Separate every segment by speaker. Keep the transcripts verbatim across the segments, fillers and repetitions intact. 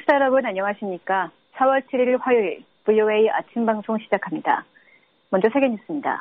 Speaker 1: 청취자 여러분 안녕하십니까? 사월 칠일 화요일 브이오에이 아침 방송 시작합니다. 먼저 세계 뉴스입니다.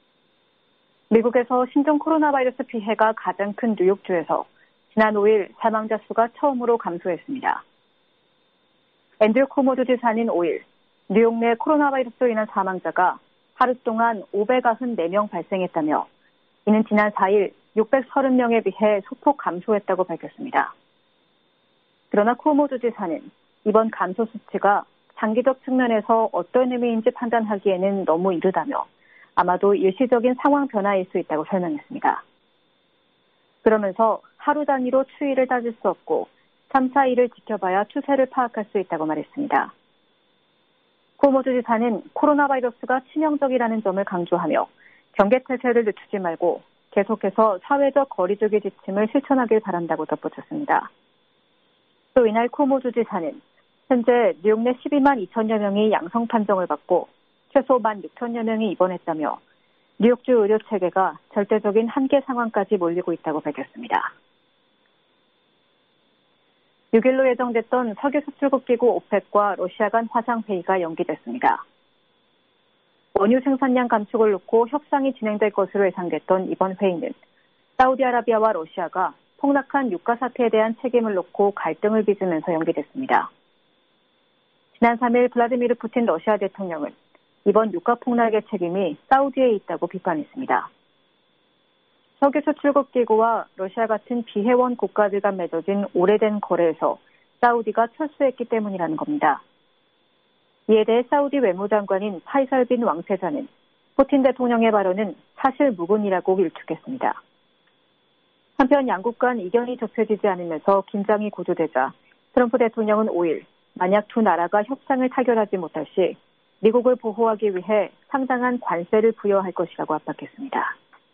Speaker 1: 미국에서 신종 코로나 바이러스 피해가 가장 큰 뉴욕주에서 지난 오일 사망자 수가 처음으로 감소했습니다. 앤드류 쿠오모 주지사는 오일 뉴욕 내 코로나 바이러스로 인한 사망자가 하루 동안 오백구십사 명 발생했다며 이는 지난 사일 육백삼십 명에 비해 소폭 감소했다고 밝혔습니다. 그러나 쿠오모 주지사는 이번 감소 수치가 장기적 측면에서 어떤 의미인지 판단하기에는 너무 이르다며 아마도 일시적인 상황 변화일 수 있다고 설명했습니다. 그러면서 하루 단위로 추이를 따질 수 없고 삼, 사일을 지켜봐야 추세를 파악할 수 있다고 말했습니다. 쿠오모 주지사는 코로나 바이러스가 치명적이라는 점을 강조하며 경계태세를 늦추지 말고 계속해서 사회적 거리두기 지침을 실천하길 바란다고 덧붙였습니다. 또 이날 쿠오모 주지사는 현재 뉴욕 내 십이만 이천여 명이 양성 판정을 받고 최소 만 육천여 명이 입원했다며 뉴욕주 의료 체계가 절대적인 한계 상황까지 몰리고 있다고 밝혔습니다. 육일로 예정됐던 석유 수출국 기구 오펙과 러시아 간 화상회의가 연기됐습니다. 원유 생산량 감축을 놓고 협상이 진행될 것으로 예상됐던 이번 회의는 사우디아라비아와 러시아가 폭락한 유가 사태에 대한 책임을 놓고 갈등을 빚으면서 연기됐습니다. 지난 삼일 블라디미르 푸틴 러시아 대통령은 이번 유가 폭락의 책임이 사우디에 있다고 비판했습니다. 석유 수출국 기구와 러시아 같은 비회원 국가들 간 맺어진 오래된 거래에서 사우디가 철수했기 때문이라는 겁니다. 이에 대해 사우디 외무장관인 파이살 빈 왕세자는 푸틴 대통령의 발언은 사실 무근이라고 일축했습니다. 한편 양국 간 이견이 좁혀지지 않으면서 긴장이 고조되자 트럼프 대통령은 오일 만약 두 나라가 협상을 타결하지 못할 시 미국을 보호하기 위해 상당한 관세를 부여할 것이라고 압박했습니다.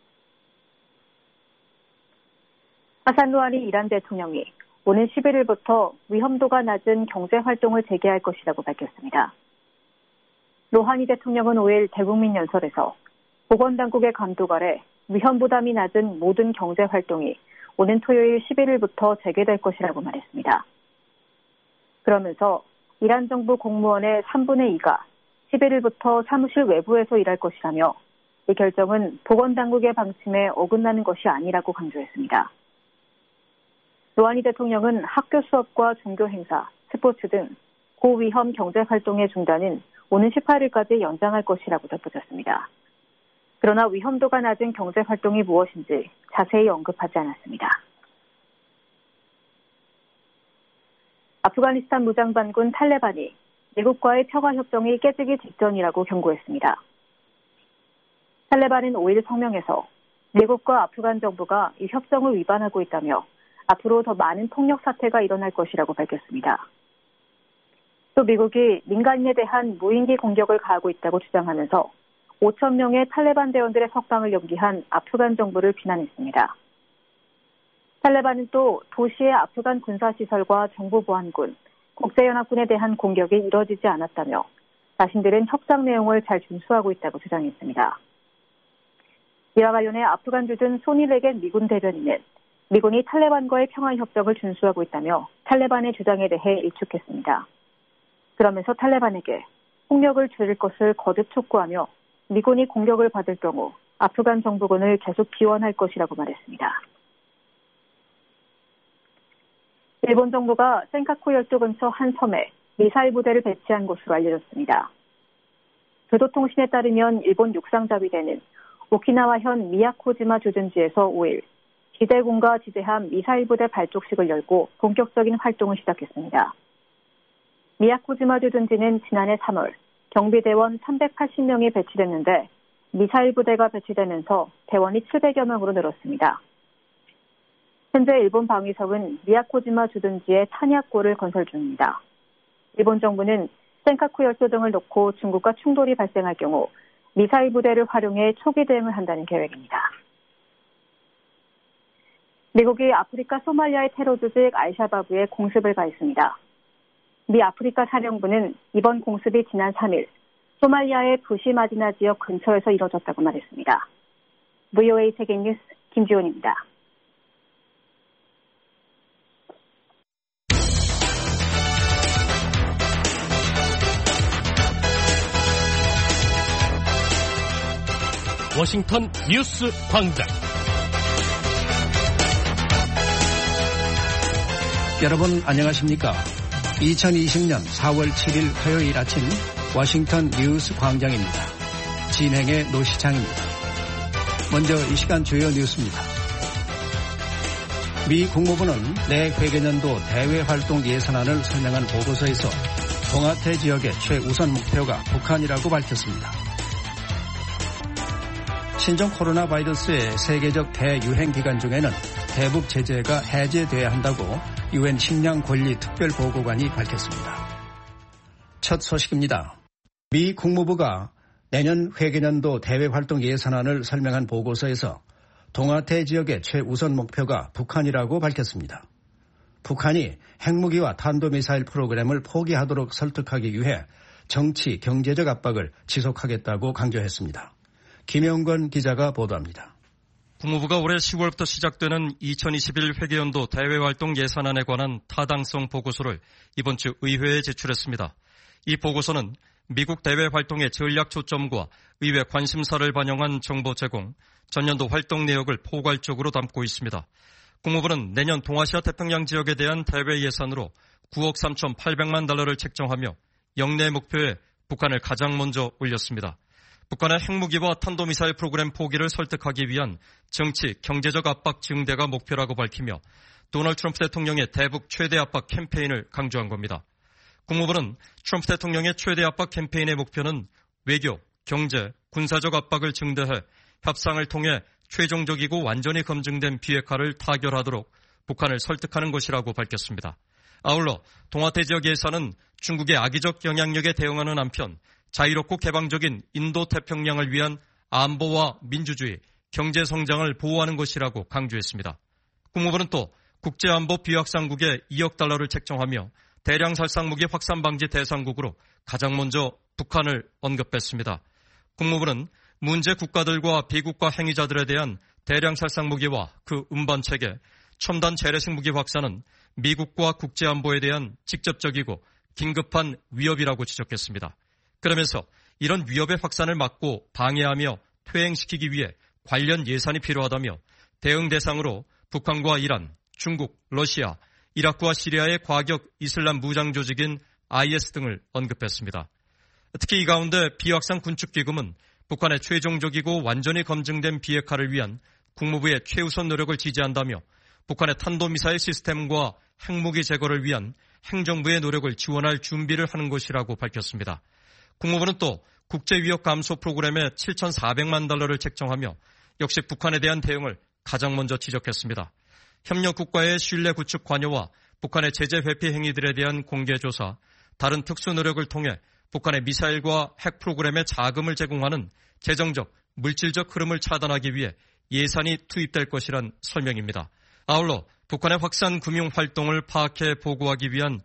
Speaker 1: 하산 루하니 이란 대통령이 오는 십일일부터 위험도가 낮은 경제활동을 재개할 것이라고 밝혔습니다. 루하니 대통령은 오일 대국민 연설에서 보건당국의 감독 아래 위험 부담이 낮은 모든 경제활동이 오는 토요일 십일일부터 재개될 것이라고 말했습니다. 그러면서 이란 정부 공무원의 삼분의 이가 십일일부터 사무실 외부에서 일할 것이라며 이 결정은 보건당국의 방침에 어긋나는 것이 아니라고 강조했습니다. 루하니 대통령은 학교 수업과 종교 행사, 스포츠 등 고위험 경제활동의 중단은 오는 십팔일까지 연장할 것이라고 덧붙였습니다. 그러나 위험도가 낮은 경제활동이 무엇인지 자세히 언급하지 않았습니다. 아프가니스탄 무장반군 탈레반이 미국과의 평화협정이 깨지기 직전이라고 경고했습니다. 탈레반은 오일 성명에서 미국과 아프간 정부가 이 협정을 위반하고 있다며 앞으로 더 많은 폭력 사태가 일어날 것이라고 밝혔습니다. 또 미국이 민간인에 대한 무인기 공격을 가하고 있다고 주장하면서 오천 명의 탈레반 대원들의 석방을 연기한 아프간 정부를 비난했습니다. 탈레반은 또 도시의 아프간 군사시설과 정부보안군, 국제연합군에 대한 공격이 이뤄지지 않았다며 자신들은 협상 내용을 잘 준수하고 있다고 주장했습니다. 이와 관련해 아프간 주둔 소니 레겐 미군 대변인은 미군이 탈레반과의 평화협정을 준수하고 있다며 탈레반의 주장에 대해 일축했습니다. 그러면서 탈레반에게 폭력을 줄일 것을 거듭 촉구하며 미군이 공격을 받을 경우 아프간 정부군을 계속 지원할 것이라고 말했습니다. 일본 정부가 센카쿠 열도 근처 한 섬에 미사일 부대를 배치한 것으로 알려졌습니다. 교도통신에 따르면 일본 육상자위대는 오키나와현 미야코지마 주둔지에서 오일 지대공과 지대함 미사일 부대 발족식을 열고 본격적인 활동을 시작했습니다. 미야코지마 주둔지는 지난해 삼월 경비대원 삼백팔십 명이 배치됐는데 미사일 부대가 배치되면서 대원이 칠백여 명으로 늘었습니다. 현재 일본 방위성은 미야코지마 주둔지에 탄약고를 건설 중입니다. 일본 정부는 센카쿠 열도 등을 놓고 중국과 충돌이 발생할 경우 미사일 부대를 활용해 초기 대응을 한다는 계획입니다. 미국이 아프리카 소말리아의 테러 조직 알샤바브에 공습을 가했습니다. 미 아프리카 사령부는 이번 공습이 지난 삼일 소말리아의 부시마디나 지역 근처에서 이뤄졌다고 말했습니다. 브이오에이 세계뉴스 김지원입니다.
Speaker 2: 워싱턴 뉴스 광장.
Speaker 3: 여러분 안녕하십니까? 이천이십년 사월 칠일 화요일 아침 워싱턴 뉴스 광장입니다. 진행의 노시창입니다. 먼저 이 시간 주요 뉴스입니다. 미 국무부는 내 회계년도 대외활동 예산안을 설명한 보고서에서 동아태 지역의 최우선 목표가 북한이라고 밝혔습니다. 신종 코로나 바이러스의 세계적 대유행 기간 중에는 대북 제재가 해제돼야 한다고 유엔 식량 권리 특별보고관이 밝혔습니다. 첫 소식입니다. 미 국무부가 내년 회계년도 대외활동 예산안을 설명한 보고서에서 동아태 지역의 최우선 목표가 북한이라고 밝혔습니다. 북한이 핵무기와 탄도미사일 프로그램을 포기하도록 설득하기 위해 정치, 경제적 압박을 지속하겠다고 강조했습니다. 김영건 기자가 보도합니다.
Speaker 4: 국무부가 올해 시월부터 시작되는 이천이십일 회계연도 대외활동 예산안에 관한 타당성 보고서를 이번 주 의회에 제출했습니다. 이 보고서는 미국 대외활동의 전략 초점과 의회 관심사를 반영한 정보 제공, 전년도 활동 내역을 포괄적으로 담고 있습니다. 국무부는 내년 동아시아 태평양 지역에 대한 대외 예산으로 구억 삼천팔백만 달러를 책정하며 영내 목표에 북한을 가장 먼저 올렸습니다. 북한의 핵무기와 탄도미사일 프로그램 포기를 설득하기 위한 정치, 경제적 압박 증대가 목표라고 밝히며 도널드 트럼프 대통령의 대북 최대 압박 캠페인을 강조한 겁니다. 국무부는 트럼프 대통령의 최대 압박 캠페인의 목표는 외교, 경제, 군사적 압박을 증대해 협상을 통해 최종적이고 완전히 검증된 비핵화를 타결하도록 북한을 설득하는 것이라고 밝혔습니다. 아울러 동아태 지역 예산은 중국의 악의적 영향력에 대응하는 한편 자유롭고 개방적인 인도태평양을 위한 안보와 민주주의, 경제 성장을 보호하는 것이라고 강조했습니다. 국무부는 또 국제안보 비확산국에 이억 달러를 책정하며 대량 살상무기 확산 방지 대상국으로 가장 먼저 북한을 언급했습니다. 국무부는 문제 국가들과 비국가 행위자들에 대한 대량 살상무기와 그 운반체계, 첨단 재래식 무기 확산은 미국과 국제안보에 대한 직접적이고 긴급한 위협이라고 지적했습니다. 그러면서 이런 위협의 확산을 막고 방해하며 퇴행시키기 위해 관련 예산이 필요하다며 대응 대상으로 북한과 이란, 중국, 러시아, 이라크와 시리아의 과격 이슬람 무장 조직인 아이에스 등을 언급했습니다. 특히 이 가운데 비확산 군축기금은 북한의 최종적이고 완전히 검증된 비핵화를 위한 국무부의 최우선 노력을 지지한다며 북한의 탄도미사일 시스템과 핵무기 제거를 위한 행정부의 노력을 지원할 준비를 하는 것이라고 밝혔습니다. 국무부는 또 국제위협 감소 프로그램에 칠천사백만 달러를 책정하며 역시 북한에 대한 대응을 가장 먼저 지적했습니다. 협력 국가의 신뢰 구축 관여와 북한의 제재 회피 행위들에 대한 공개 조사, 다른 특수 노력을 통해 북한의 미사일과 핵 프로그램에 자금을 제공하는 재정적, 물질적 흐름을 차단하기 위해 예산이 투입될 것이란 설명입니다. 아울러 북한의 확산 금융 활동을 파악해 보고하기 위한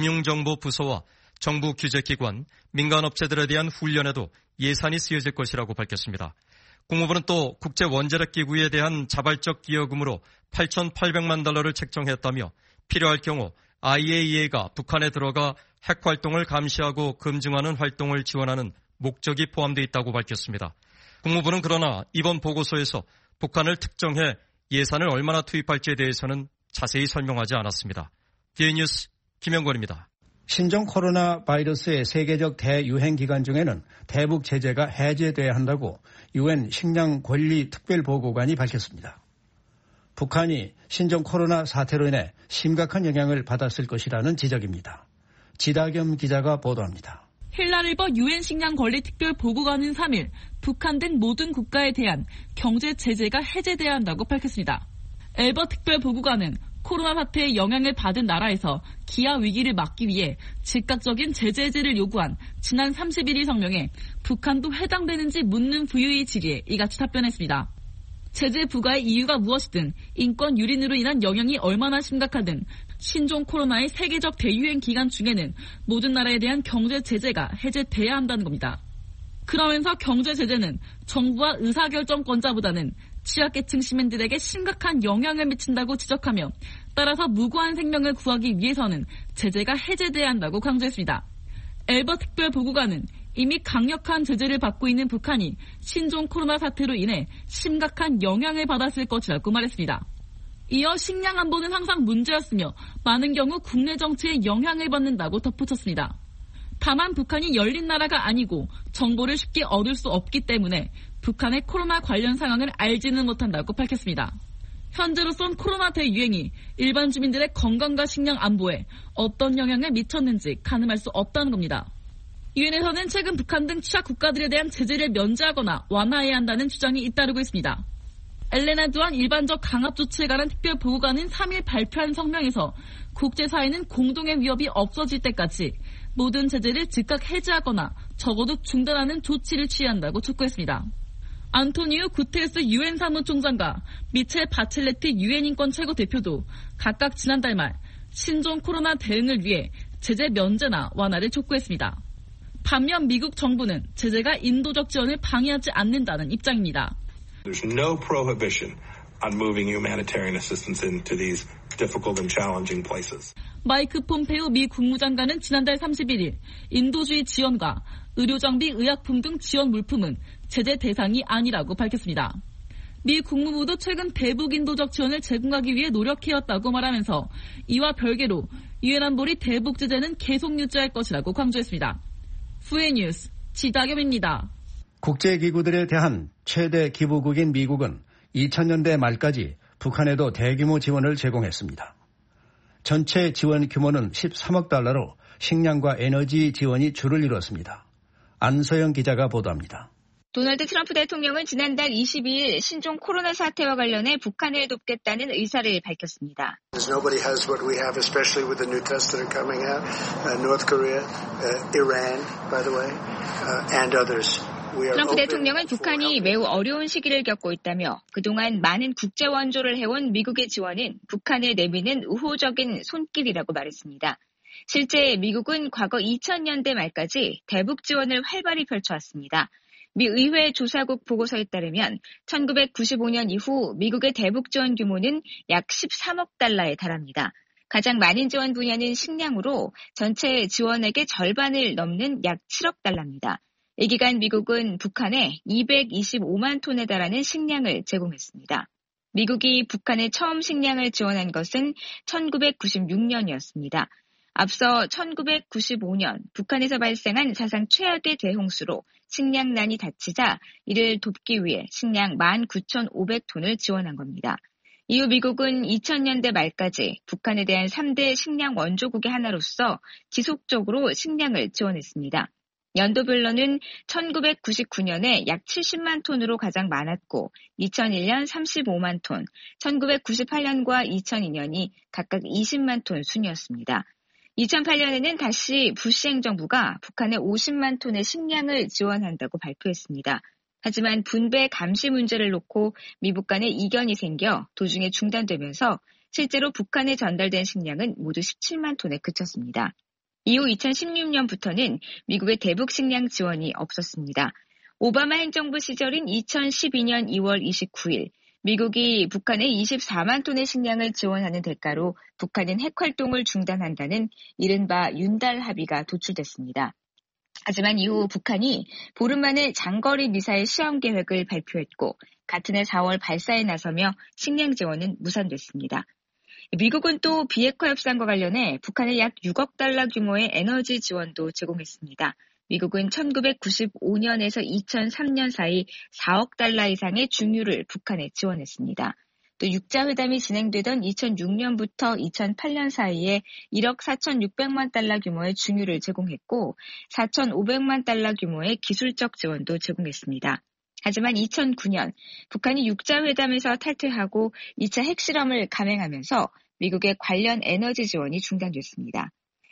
Speaker 4: 금융정보부서와 정부 규제기관, 민간업체들에 대한 훈련에도 예산이 쓰여질 것이라고 밝혔습니다. 국무부는 또 국제원자력기구에 대한 자발적 기여금으로 팔천팔백만 달러를 책정했다며 필요할 경우 아이에이이에이가 북한에 들어가 핵활동을 감시하고 검증하는 활동을 지원하는 목적이 포함되어 있다고 밝혔습니다. 국무부는 그러나 이번 보고서에서 북한을 특정해 예산을 얼마나 투입할지에 대해서는 자세히 설명하지 않았습니다. 디에이뉴스 김영권입니다.
Speaker 3: 신종 코로나 바이러스의 세계적 대유행 기간 중에는 대북 제재가 해제돼야 한다고 유엔 식량 권리 특별보고관이 밝혔습니다. 북한이 신종 코로나 사태로 인해 심각한 영향을 받았을 것이라는 지적입니다. 지다겸 기자가 보도합니다.
Speaker 5: 힐라리버 유엔 식량 권리 특별보고관은 삼일 북한 등 모든 국가에 대한 경제 제재가 해제돼야 한다고 밝혔습니다. 엘버 특별보고관은 코로나 사태의 영향을 받은 나라에서 기아 위기를 막기 위해 즉각적인 제재 해제를 요구한 지난 삼십일일 성명에 북한도 해당되는지 묻는 부유의 질의에 이같이 답변했습니다. 제재 부과의 이유가 무엇이든 인권 유린으로 인한 영향이 얼마나 심각하든 신종 코로나의 세계적 대유행 기간 중에는 모든 나라에 대한 경제 제재가 해제돼야 한다는 겁니다. 그러면서 경제 제재는 정부와 의사결정권자보다는 취약계층 시민들에게 심각한 영향을 미친다고 지적하며 따라서 무고한 생명을 구하기 위해서는 제재가 해제돼야 한다고 강조했습니다. 엘버 특별보고관은 이미 강력한 제재를 받고 있는 북한이 신종 코로나 사태로 인해 심각한 영향을 받았을 것이라고 말했습니다. 이어 식량 안보는 항상 문제였으며 많은 경우 국내 정치에 영향을 받는다고 덧붙였습니다. 다만 북한이 열린 나라가 아니고 정보를 쉽게 얻을 수 없기 때문에 북한의 코로나 관련 상황을 알지는 못한다고 밝혔습니다. 현재로선 코로나 대유행이 일반 주민들의 건강과 식량 안보에 어떤 영향을 미쳤는지 가늠할 수 없다는 겁니다. 유엔에서는 최근 북한 등 취약 국가들에 대한 제재를 면제하거나 완화해야 한다는 주장이 잇따르고 있습니다. 엘레나 두안 일반적 강압 조치에 관한 특별 보고관은 삼 일 발표한 성명에서 국제사회는 공동의 위협이 없어질 때까지 모든 제재를 즉각 해제하거나 적어도 중단하는 조치를 취한다고 촉구했습니다. 안토니우 구테레스 유엔 사무총장과 미첼 바첼레트 유엔 인권 최고 대표도 각각 지난달 말 신종 코로나 대응을 위해 제재 면제나 완화를 촉구했습니다. 반면 미국 정부는 제재가 인도적 지원을 방해하지 않는다는 입장입니다.
Speaker 6: There's no prohibition on moving humanitarian assistance into these difficult and challenging places.
Speaker 5: 마이크 폼페오 미 국무장관은 지난달 삼십일 일 인도주의 지원과 의료장비, 의약품 등 지원 물품은 제재 대상이 아니라고 밝혔습니다. 미 국무부도 최근 대북 인도적 지원을 제공하기 위해 노력해왔다고 말하면서 이와 별개로 유엔 안보리 대북 제재는 계속 유지할 것이라고 강조했습니다. 후에 뉴스 지다겸입니다.
Speaker 3: 국제기구들에 대한 최대 기부국인 미국은 이천 년대 말까지 북한에도 대규모 지원을 제공했습니다. 전체 지원 규모는 십삼억 달러로 식량과 에너지 지원이 주를 이뤘습니다. 안소영 기자가 보도합니다.
Speaker 7: 도널드 트럼프 대통령은 지난달 이십이 일 신종 코로나 사태와 관련해 북한을 돕겠다는 의사를 밝혔습니다.
Speaker 8: Nobody has what we have, especially with the new tests that are coming out. Uh, North Korea, uh, Iran, by the way, uh, and others.
Speaker 7: 트럼프 대통령은 북한이 매우 어려운 시기를 겪고 있다며 그동안 많은 국제 원조를 해온 미국의 지원은 북한을 내미는 우호적인 손길이라고 말했습니다. 실제 미국은 과거 이천 년대 말까지 대북 지원을 활발히 펼쳐왔습니다. 미 의회 조사국 보고서에 따르면 천구백구십오 년 이후 미국의 대북 지원 규모는 약 십삼억 달러에 달합니다. 가장 많은 지원 분야는 식량으로 전체 지원액의 절반을 넘는 약 칠억 달러입니다. 이 기간 미국은 북한에 이백이십오만 톤에 달하는 식량을 제공했습니다. 미국이 북한에 처음 식량을 지원한 것은 천구백구십육 년이었습니다. 앞서 천구백구십오 년 북한에서 발생한 사상 최악의 대홍수로 식량난이 닥치자 이를 돕기 위해 식량 만 구천오백 톤을 지원한 겁니다. 이후 미국은 이천 년대 말까지 북한에 대한 삼 대 식량 원조국의 하나로서 지속적으로 식량을 지원했습니다. 연도별로는 천구백구십구 년에 약 칠십만 톤으로 가장 많았고 이천일 년 삼십오만 톤, 천구백구십팔 년과 이천이 년이 각각 이십만 톤 순이었습니다. 이천팔 년에는 다시 부시 행정부가 북한에 오십만 톤의 식량을 지원한다고 발표했습니다. 하지만 분배 감시 문제를 놓고 미북 간에 이견이 생겨 도중에 중단되면서 실제로 북한에 전달된 식량은 모두 십칠만 톤에 그쳤습니다. 이후 이천십육 년부터는 미국의 대북 식량 지원이 없었습니다. 오바마 행정부 시절인 이천십이 년 이월 이십구 일 미국이 북한에 이십사만 톤의 식량을 지원하는 대가로 북한은 핵활동을 중단한다는 이른바 윤달 합의가 도출됐습니다. 하지만 이후 북한이 보름 만에 장거리 미사일 시험 계획을 발표했고 같은 해 사월 발사에 나서며 식량 지원은 무산됐습니다. 미국은 또 비핵화 협상과 관련해 북한에 약 육억 달러 규모의 에너지 지원도 제공했습니다. 미국은 천구백구십오 년에서 이천삼 년 사이 사억 달러 이상의 중유를 북한에 지원했습니다. 또 육자회담이 진행되던 이천육 년부터 이천팔 년 사이에 일억 사천육백만 달러 규모의 중유를 제공했고 사천오백만 달러 규모의 기술적 지원도 제공했습니다. 하지만 이천구 년 북한이 육자회담에서 탈퇴하고 이 차 핵실험을 감행하면서 미국의 관련 에너지 지원이 중단됐습니다.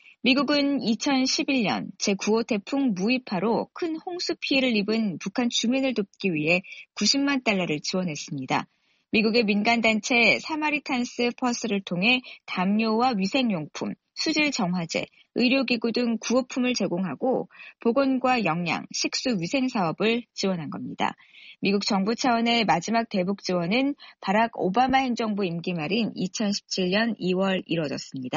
Speaker 7: 미국은 이천십일 년 제구 호 태풍 무이파로 큰 홍수 피해를 입은 북한 주민을 돕기 위해 구십만 달러를 지원했습니다. 미국의 민간단체 사마리탄스 퍼스를 통해 담요와 위생용품, 수질 정화제, 의료기구 등 구호품을 제공하고 보건과 영양, 식수 위생 사업을 지원한 겁니다. 미국 정부 차원의 마지막 대북 지원은 바락 오바마 행정부 임기 말인 이천십칠 년 이월 이뤄졌습니다.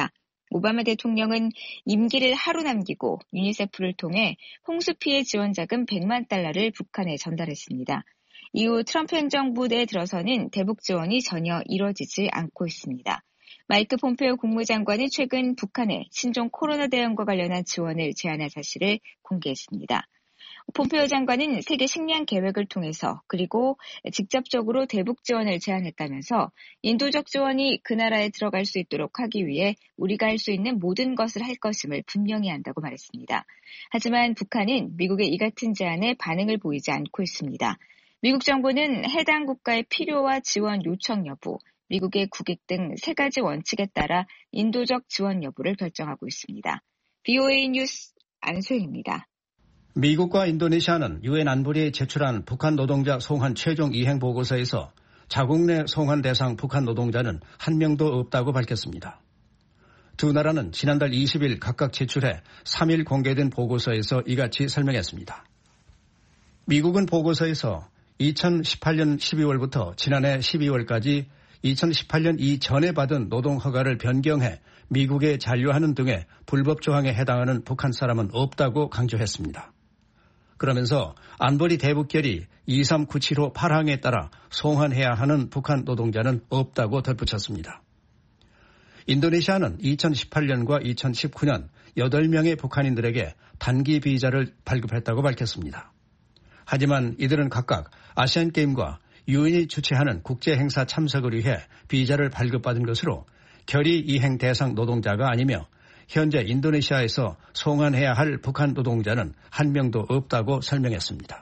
Speaker 7: 오바마 대통령은 임기를 하루 남기고 유니세프를 통해 홍수 피해 지원 자금 백만 달러를 북한에 전달했습니다. 이후 트럼프 행정부 내에 들어서는 대북 지원이 전혀 이뤄지지 않고 있습니다. 마이크 폼페오 국무장관은 최근 북한에 신종 코로나 대응과 관련한 지원을 제안할 사실을 공개했습니다. 폼페오 장관은 세계 식량 계획을 통해서 그리고 직접적으로 대북 지원을 제안했다면서 인도적 지원이 그 나라에 들어갈 수 있도록 하기 위해 우리가 할 수 있는 모든 것을 할 것임을 분명히 한다고 말했습니다. 하지만 북한은 미국의 이 같은 제안에 반응을 보이지 않고 있습니다. 미국 정부는 해당 국가의 필요와 지원 요청 여부, 미국의 국익 등 세 가지 원칙에 따라 인도적 지원 여부를 결정하고 있습니다. 브이오에이 뉴스 안소영입니다.
Speaker 3: 미국과 인도네시아는 유엔 안보리에 제출한 북한 노동자 송환 최종 이행 보고서에서 자국 내 송환 대상 북한 노동자는 한 명도 없다고 밝혔습니다. 두 나라는 지난달 이십 일 각각 제출해 삼 일 공개된 보고서에서 이같이 설명했습니다. 미국은 보고서에서 이천십팔 년 십이월부터 지난해 십이월까지 이천십팔 년 이전에 받은 노동 허가를 변경해 미국에 잔류하는 등의 불법 조항에 해당하는 북한 사람은 없다고 강조했습니다. 그러면서 안보리 대북결의 이삼구칠호 팔 항에 따라 송환해야 하는 북한 노동자는 없다고 덧붙였습니다. 인도네시아는 이천십팔 년과 이천십구 년 여덟 명의 북한인들에게 단기 비자를 발급했다고 밝혔습니다. 하지만 이들은 각각 아시안게임과 유엔이 주최하는 국제행사 참석을 위해 비자를 발급받은 것으로 결의 이행 대상 노동자가 아니며 현재 인도네시아에서 송환해야 할 북한 노동자는 한 명도 없다고 설명했습니다.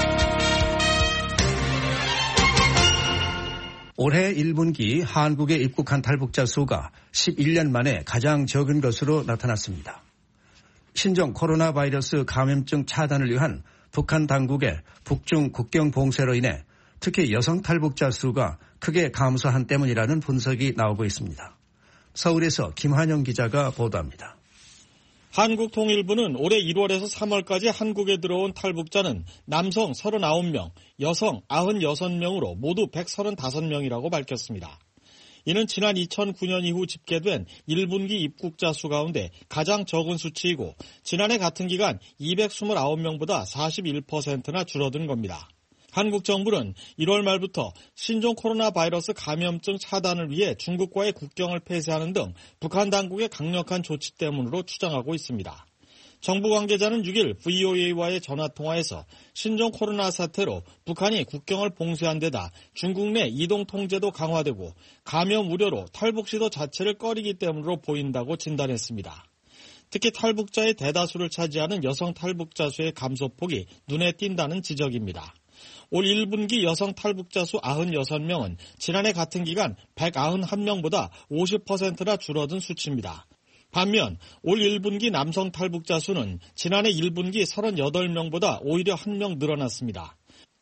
Speaker 3: 올해 일 분기 한국에 입국한 탈북자 수가 십일 년 만에 가장 적은 것으로 나타났습니다. 신종 코로나 바이러스 감염증 차단을 위한 북한 당국의 북중 국경 봉쇄로 인해 특히 여성 탈북자 수가 크게 감소한 때문이라는 분석이 나오고 있습니다. 서울에서 김환영 기자가 보도합니다.
Speaker 9: 한국통일부는 올해 일월에서 삼월까지 한국에 들어온 탈북자는 남성 서른아홉 명, 여성 구십육 명으로 모두 백삼십오 명이라고 밝혔습니다. 이는 지난 이천구 년 이후 집계된 일 분기 입국자 수 가운데 가장 적은 수치이고 지난해 같은 기간 이백이십구 명보다 사십일 퍼센트나 줄어든 겁니다. 한국 정부는 일월 말부터 신종 코로나 바이러스 감염증 차단을 위해 중국과의 국경을 폐쇄하는 등 북한 당국의 강력한 조치 때문으로 추정하고 있습니다. 정부 관계자는 육 일 브이오에이와의 전화통화에서 신종 코로나 사태로 북한이 국경을 봉쇄한 데다 중국 내 이동 통제도 강화되고 감염 우려로 탈북 시도 자체를 꺼리기 때문으로 보인다고 진단했습니다. 특히 탈북자의 대다수를 차지하는 여성 탈북자 수의 감소폭이 눈에 띈다는 지적입니다. 올 일 분기 여성 탈북자 수 구십육 명은 지난해 같은 기간 백구십일 명보다 오십 퍼센트나 줄어든 수치입니다. 반면 올 일 분기 남성 탈북자 수는 지난해 일 분기 삼십팔 명보다 오히려 한 명 늘어났습니다.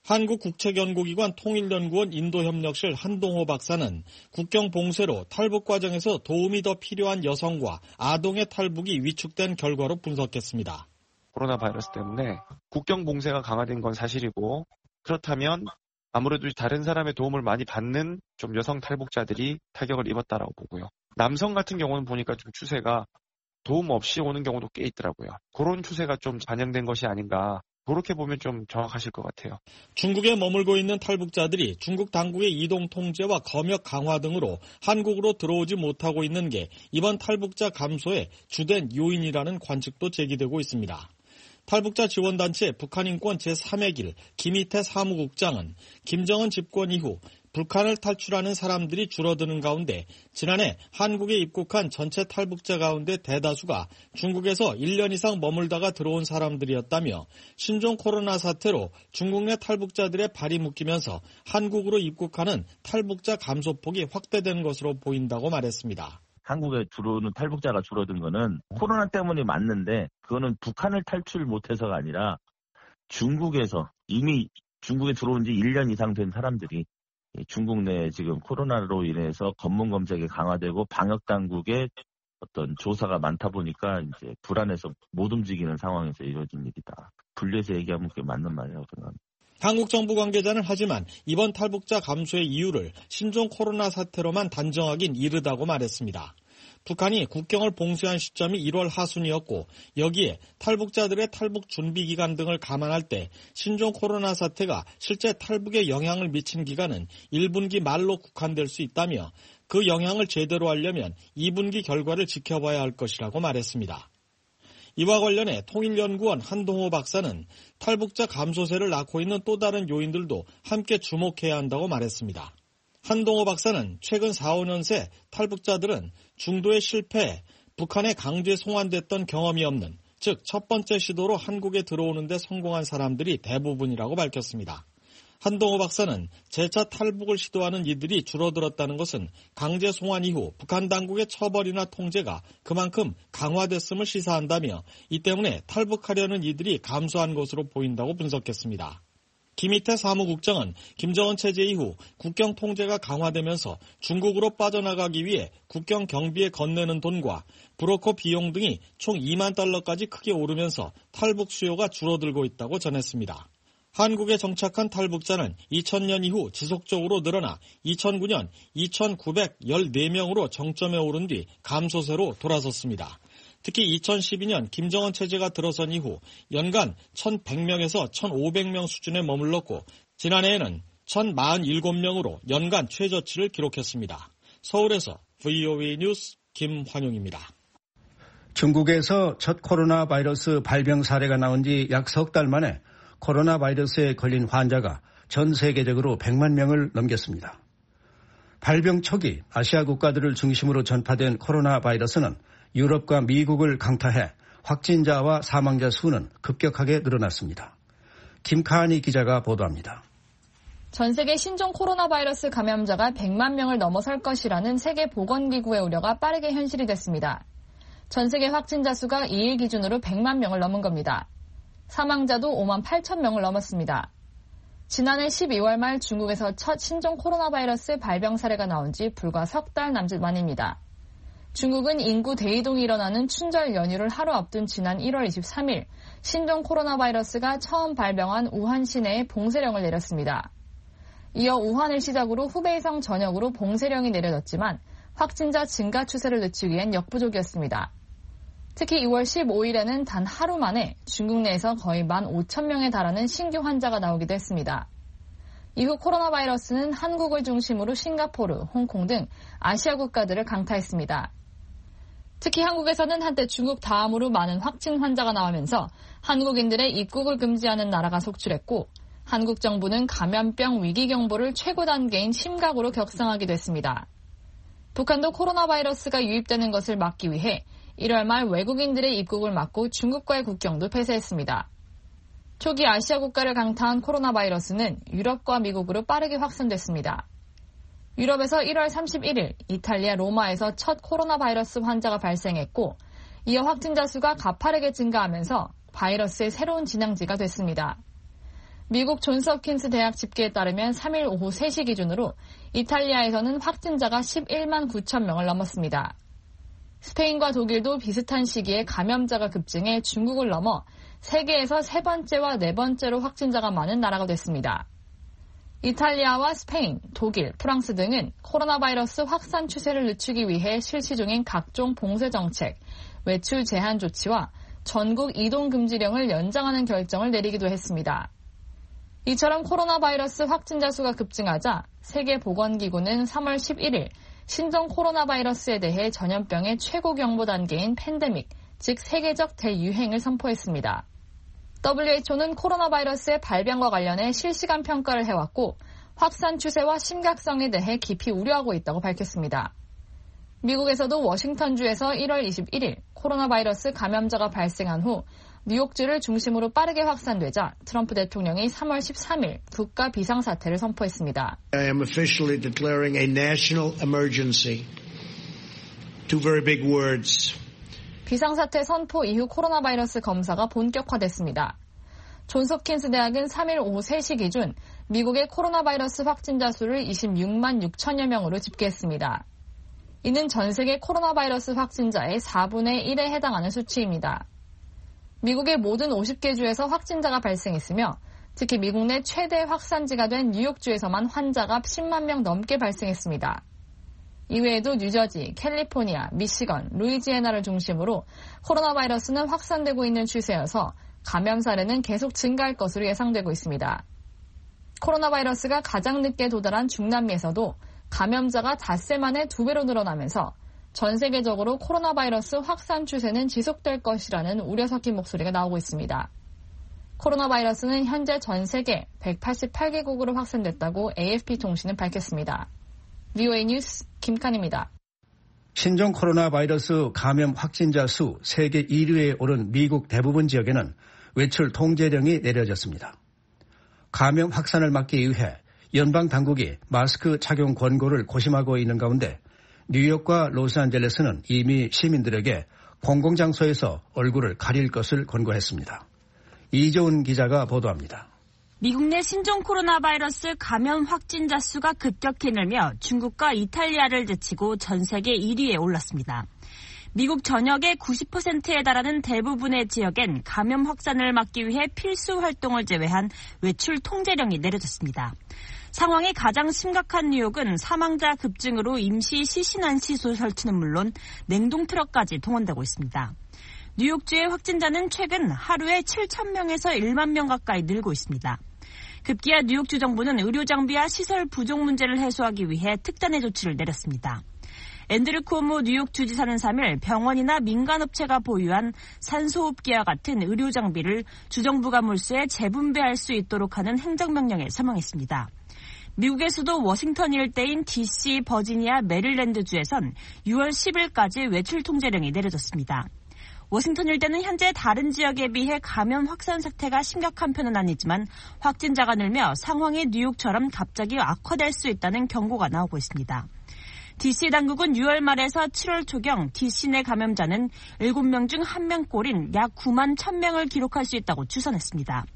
Speaker 9: 한국국책연구기관 통일연구원 인도협력실 한동호 박사는 국경 봉쇄로 탈북 과정에서 도움이 더 필요한 여성과 아동의 탈북이 위축된 결과로 분석했습니다.
Speaker 10: 코로나 바이러스 때문에 국경 봉쇄가 강화된 건 사실이고 그렇다면 아무래도 다른 사람의 도움을 많이 받는 좀 여성 탈북자들이 타격을 입었다라고 보고요. 남성 같은 경우는 보니까 좀 추세가 도움 없이 오는 경우도 꽤 있더라고요. 그런 추세가 좀 반영된 것이 아닌가. 그렇게 보면 좀 정확하실 것 같아요.
Speaker 9: 중국에 머물고 있는 탈북자들이 중국 당국의 이동 통제와 검역 강화 등으로 한국으로 들어오지 못하고 있는 게 이번 탈북자 감소의 주된 요인이라는 관측도 제기되고 있습니다. 탈북자 지원단체 북한인권 제삼의 길 김희태 사무국장은 김정은 집권 이후 북한을 탈출하는 사람들이 줄어드는 가운데 지난해 한국에 입국한 전체 탈북자 가운데 대다수가 중국에서 일 년 이상 머물다가 들어온 사람들이었다며 신종 코로나 사태로 중국 내 탈북자들의 발이 묶이면서 한국으로 입국하는 탈북자 감소폭이 확대된 것으로 보인다고 말했습니다.
Speaker 11: 한국에 들어오는 탈북자가 줄어든 거는 코로나 때문이 맞는데 그거는 북한을 탈출 못해서가 아니라 중국에서 이미 중국에 들어온 지 일 년 이상 된 사람들이 중국 내 지금 코로나로 인해서 검문 검색이 강화되고 방역 당국의 어떤 조사가 많다 보니까 이제 불안해서 못 움직이는 상황에서 이루어진 일이다. 분리해서 얘기하면 그게 맞는 말이라고 생각합니다.
Speaker 9: 한국 정부 관계자는 하지만 이번 탈북자 감소의 이유를 신종 코로나 사태로만 단정하긴 이르다고 말했습니다. 북한이 국경을 봉쇄한 시점이 일월 하순이었고 여기에 탈북자들의 탈북 준비 기간 등을 감안할 때 신종 코로나 사태가 실제 탈북에 영향을 미친 기간은 일 분기 말로 국한될 수 있다며 그 영향을 제대로 하려면 이 분기 결과를 지켜봐야 할 것이라고 말했습니다. 이와 관련해 통일연구원 한동호 박사는 탈북자 감소세를 낳고 있는 또 다른 요인들도 함께 주목해야 한다고 말했습니다. 한동호 박사는 최근 사, 오 년 새 탈북자들은 중도에 실패해 북한에 강제 송환됐던 경험이 없는, 즉 첫 번째 시도로 한국에 들어오는 데 성공한 사람들이 대부분이라고 밝혔습니다. 한동호 박사는 재차 탈북을 시도하는 이들이 줄어들었다는 것은 강제 송환 이후 북한 당국의 처벌이나 통제가 그만큼 강화됐음을 시사한다며 이 때문에 탈북하려는 이들이 감소한 것으로 보인다고 분석했습니다. 김희태 사무국장은 김정은 체제 이후 국경 통제가 강화되면서 중국으로 빠져나가기 위해 국경 경비에 건네는 돈과 브로커 비용 등이 총 이만 달러까지 크게 오르면서 탈북 수요가 줄어들고 있다고 전했습니다. 한국에 정착한 탈북자는 이천 년 이후 지속적으로 늘어나 이천구 년 이천구백십사 명으로 정점에 오른 뒤 감소세로 돌아섰습니다. 특히 이천십이 년 김정은 체제가 들어선 이후 연간 천백 명에서 천오백 명 수준에 머물렀고 지난해에는 천사십칠 명으로 연간 최저치를 기록했습니다. 서울에서 브이오에이 뉴스 김환용입니다.
Speaker 3: 중국에서 첫 코로나 바이러스 발병 사례가 나온 지 약 석 달 만에 코로나 바이러스에 걸린 환자가 전 세계적으로 백만 명을 넘겼습니다. 발병 초기 아시아 국가들을 중심으로 전파된 코로나 바이러스는 유럽과 미국을 강타해 확진자와 사망자 수는 급격하게 늘어났습니다. 김카니 기자가 보도합니다.
Speaker 12: 전 세계 신종 코로나 바이러스 감염자가 백만 명을 넘어설 것이라는 세계보건기구의 우려가 빠르게 현실이 됐습니다. 전 세계 확진자 수가 이 일 기준으로 백만 명을 넘은 겁니다. 사망자도 오만 팔천 명을 넘었습니다. 지난해 십이월 말 중국에서 첫 신종 코로나 바이러스 발병 사례가 나온 지 불과 석 달 남짓 만입니다. 중국은 인구 대이동이 일어나는 춘절 연휴를 하루 앞둔 지난 일월 이십삼일 신종 코로나 바이러스가 처음 발병한 우한 시내에 봉쇄령을 내렸습니다. 이어 우한을 시작으로 후베이성 전역으로 봉쇄령이 내려졌지만 확진자 증가 추세를 늦추기엔 역부족이었습니다. 특히 이월 십오일에는 단 하루 만에 중국 내에서 거의 만 오천 명에 달하는 신규 환자가 나오기도 했습니다. 이후 코로나 바이러스는 한국을 중심으로 싱가포르, 홍콩 등 아시아 국가들을 강타했습니다. 특히 한국에서는 한때 중국 다음으로 많은 확진 환자가 나오면서 한국인들의 입국을 금지하는 나라가 속출했고 한국 정부는 감염병 위기 경보를 최고 단계인 심각으로 격상하기도 했습니다. 북한도 코로나 바이러스가 유입되는 것을 막기 위해 일월 말 외국인들의 입국을 막고 중국과의 국경도 폐쇄했습니다. 초기 아시아 국가를 강타한 코로나 바이러스는 유럽과 미국으로 빠르게 확산됐습니다. 유럽에서 일월 삼십일일 이탈리아 로마에서 첫 코로나 바이러스 환자가 발생했고 이어 확진자 수가 가파르게 증가하면서 바이러스의 새로운 진앙지가 됐습니다. 미국 존스홉킨스 대학 집계에 따르면 삼일 오후 세 시 기준으로 이탈리아에서는 확진자가 십일만 구천 명을 넘었습니다. 스페인과 독일도 비슷한 시기에 감염자가 급증해 중국을 넘어 세계에서 세 번째와 네 번째로 확진자가 많은 나라가 됐습니다. 이탈리아와 스페인, 독일, 프랑스 등은 코로나 바이러스 확산 추세를 늦추기 위해 실시 중인 각종 봉쇄 정책, 외출 제한 조치와 전국 이동 금지령을 연장하는 결정을 내리기도 했습니다. 이처럼 코로나 바이러스 확진자 수가 급증하자 세계보건기구는 삼월 십일일 신종 코로나 바이러스에 대해 전염병의 최고 경보 단계인 팬데믹, 즉 세계적 대유행을 선포했습니다. 더블유에이치오는 코로나 바이러스의 발병과 관련해 실시간 평가를 해왔고 확산 추세와 심각성에 대해 깊이 우려하고 있다고 밝혔습니다. 미국에서도 워싱턴주에서 일월 이십일일 코로나 바이러스 감염자가 발생한 후 뉴욕주를 중심으로 빠르게 확산되자 트럼프 대통령이 삼월 십삼일 국가 비상사태를 선포했습니다.
Speaker 8: I am officially declaring a national emergency. Two very big words.
Speaker 12: 비상사태 선포 이후 코로나 바이러스 검사가 본격화됐습니다. 존스홉킨스 대학은 삼일 오후 세 시 기준 미국의 코로나 바이러스 확진자 수를 이십육만 육천여 명으로 집계했습니다. 이는 전 세계 코로나 바이러스 확진자의 사분의 일에 해당하는 수치입니다. 미국의 모든 오십 개 주에서 확진자가 발생했으며 특히 미국 내 최대 확산지가 된 뉴욕주에서만 환자가 십만 명 넘게 발생했습니다. 이외에도 뉴저지, 캘리포니아, 미시건, 루이지애나를 중심으로 코로나 바이러스는 확산되고 있는 추세여서 감염 사례는 계속 증가할 것으로 예상되고 있습니다. 코로나 바이러스가 가장 늦게 도달한 중남미에서도 감염자가 닷새 만에 두 배로 늘어나면서 전 세계적으로 코로나 바이러스 확산 추세는 지속될 것이라는 우려 섞인 목소리가 나오고 있습니다. 코로나 바이러스는 현재 전 세계 백팔십팔 개국으로 확산됐다고 에이에프피 통신은 밝혔습니다. 브이오에이 뉴스 김칸입니다.
Speaker 3: 신종 코로나 바이러스 감염 확진자 수 세계 일 위에 오른 미국 대부분 지역에는 외출 통제령이 내려졌습니다. 감염 확산을 막기 위해 연방 당국이 마스크 착용 권고를 고심하고 있는 가운데 뉴욕과 로스앤젤레스는 이미 시민들에게 공공장소에서 얼굴을 가릴 것을 권고했습니다. 이조은 기자가 보도합니다.
Speaker 13: 미국 내 신종 코로나 바이러스 감염 확진자 수가 급격히 늘며 중국과 이탈리아를 제치고 전 세계 일 위에 올랐습니다. 미국 전역의 구십 퍼센트에 달하는 대부분의 지역엔 감염 확산을 막기 위해 필수 활동을 제외한 외출 통제령이 내려졌습니다. 상황이 가장 심각한 뉴욕은 사망자 급증으로 임시 시신안 시설 설치는 물론 냉동 트럭까지 동원되고 있습니다. 뉴욕주의 확진자는 최근 하루에 칠천 명에서 일만 명 가까이 늘고 있습니다. 급기야 뉴욕주 정부는 의료 장비와 시설 부족 문제를 해소하기 위해 특단의 조치를 내렸습니다. 앤드류 쿠오모 뉴욕 주지사는 삼 일 병원이나 민간업체가 보유한 산소호흡기와 같은 의료 장비를 주정부가 몰수해 재분배할 수 있도록 하는 행정명령에 서명했습니다. 미국의 수도 워싱턴 일대인 디씨, 버지니아, 메릴랜드주에선 유월 십일까지 외출 통제령이 내려졌습니다. 워싱턴 일대는 현재 다른 지역에 비해 감염 확산 사태가 심각한 편은 아니지만 확진자가 늘며 상황이 뉴욕처럼 갑자기 악화될 수 있다는 경고가 나오고 있습니다. 디씨 당국은 유월 말에서 칠월 초경 디씨 내 감염자는 일곱 명 중 한 명꼴인 약 구만 천 명을 기록할 수 있다고 추산했습니다.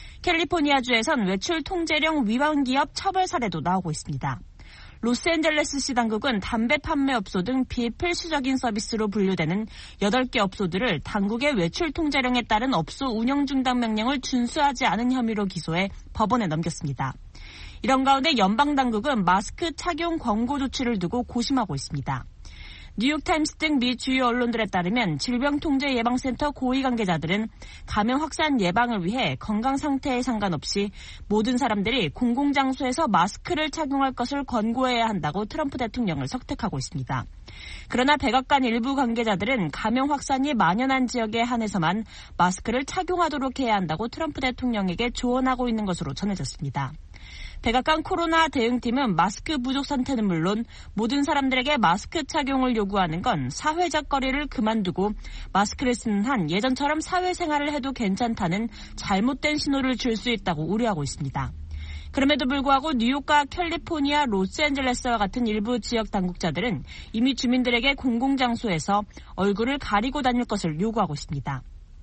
Speaker 13: 캘리포니아주에선 외출 통제령 위반 기업 처벌 사례도 나오고 있습니다. 로스앤젤레스시 당국은 담배 판매업소 등 비필수적인 서비스로 분류되는 여덟 개 업소들을 당국의 외출 통제령에 따른 업소 운영 중단 명령을 준수하지 않은 혐의로 기소해 법원에 넘겼습니다. 이런 가운데 연방당국은 마스크 착용 권고 조치를 두고 고심하고 있습니다. 뉴욕타임스 등 미 주요 언론들에 따르면 질병통제예방센터 고위 관계자들은 감염 확산 예방을 위해 건강 상태에 상관없이 모든 사람들이 공공장소에서 마스크를 착용할 것을 권고해야 한다고 트럼프 대통령을 설득하고 있습니다. 그러나 백악관 일부 관계자들은 감염 확산이 만연한 지역에 한해서만 마스크를 착용하도록 해야 한다고 트럼프 대통령에게 조언하고 있는 것으로 전해졌습니다. 백악관 코로나 대응팀은 마스크 부족 상태는 물론 모든 사람들에게 마스크 착용을 요구하는 건 사회적 거리를 그만두고 마스크를 쓰는 한 예전처럼 사회생활을 해도 괜찮다는 잘못된 신호를 줄 수 있다고 우려하고 있습니다. 그럼에도 불구하고 뉴욕과 캘리포니아, 로스앤젤레스와 같은 일부 지역 당국자들은 이미 주민들에게 공공장소에서 얼굴을 가리고 다닐 것을 요구하고 있습니다.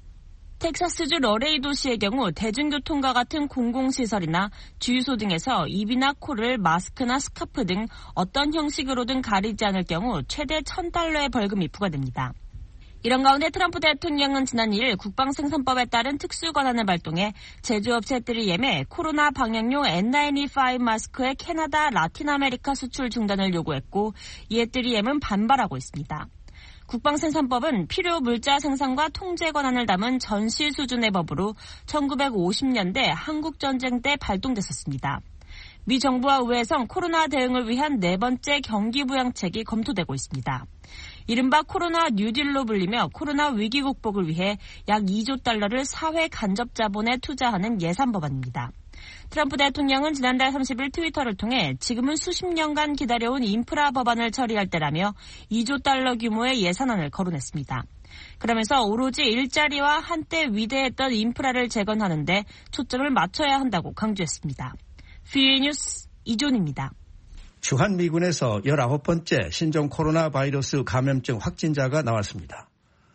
Speaker 13: 텍사스주 러레이 도시의 경우 대중교통과 같은 공공시설이나 주유소 등에서 입이나 코를 마스크나 스카프 등 어떤 형식으로든 가리지 않을 경우 최대 천 달러의 벌금이 부과됩니다. 이런 가운데 트럼프 대통령은 지난 이 일 국방생산법에 따른 특수권한을 발동해 제조업체 쓰리엠에 코로나 방역용 엔 나인티파이브 마스크의 캐나다, 라틴 아메리카 수출 중단을 요구했고 이에 쓰리엠은 반발하고 있습니다. 국방생산법은 필요 물자 생산과 통제 권한을 담은 전시 수준의 법으로 천구백오십 년대 한국전쟁 때 발동됐었습니다. 미 정부와 의회에선 코로나 대응을 위한 네 번째 경기부양책이 검토되고 있습니다. 이른바 코로나 뉴딜로 불리며 코로나 위기 극복을 위해 약 이조 달러를 사회 간접 자본에 투자하는 예산 법안입니다. 트럼프 대통령은 지난달 삼십 일 트위터를 통해 지금은 수십 년간 기다려온 인프라 법안을 처리할 때라며 이조 달러 규모의 예산안을 거론했습니다. 그러면서 오로지 일자리와 한때 위대했던 인프라를 재건하는 데 초점을 맞춰야 한다고 강조했습니다. 브이오에이 뉴스 이존입니다.
Speaker 3: 주한미군에서 열아홉 번째 신종 코로나 바이러스 감염증 확진자가 나왔습니다.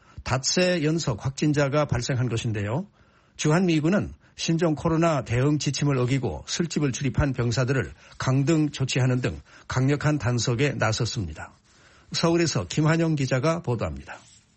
Speaker 3: 닷새 연속 확진자가 발생한 것인데요. 주한미군은 신종 코로나 대응 지침을 어기고 술집을 출입한 병사들을 강등 조치하는 등 강력한 단속에 나섰습니다. 서울에서 김한영 기자가 보도합니다.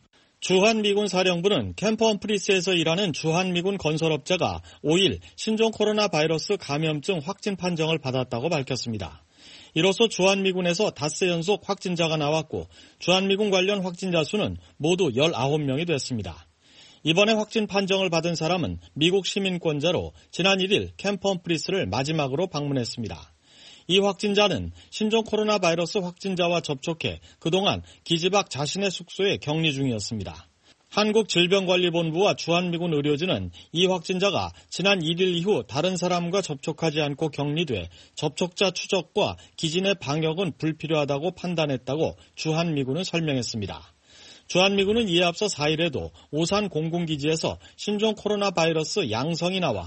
Speaker 9: 주한미군 사령부는 캠프 험프리스에서 일하는 주한미군 건설업자가 오 일 신종 코로나 바이러스 감염증 확진 판정을 받았다고 밝혔습니다. 이로써 주한미군에서 닷새 연속 확진자가 나왔고 주한미군 관련 확진자 수는 모두 열아홉 명이 됐습니다. 이번에 확진 판정을 받은 사람은 미국 시민권자로 지난 일 일 캠프 험프리스를 마지막으로 방문했습니다. 이 확진자는 신종 코로나 바이러스 확진자와 접촉해 그동안 기지박 자신의 숙소에 격리 중이었습니다. 한국질병관리본부와 주한미군 의료진은 이 확진자가 지난 일 일 이후 다른 사람과 접촉하지 않고 격리돼 접촉자 추적과 기지 내 방역은 불필요하다고 판단했다고 주한미군은 설명했습니다. 주한미군은 이에 앞서 사 일에도 오산 공군기지에서 신종 코로나 바이러스 양성이 나와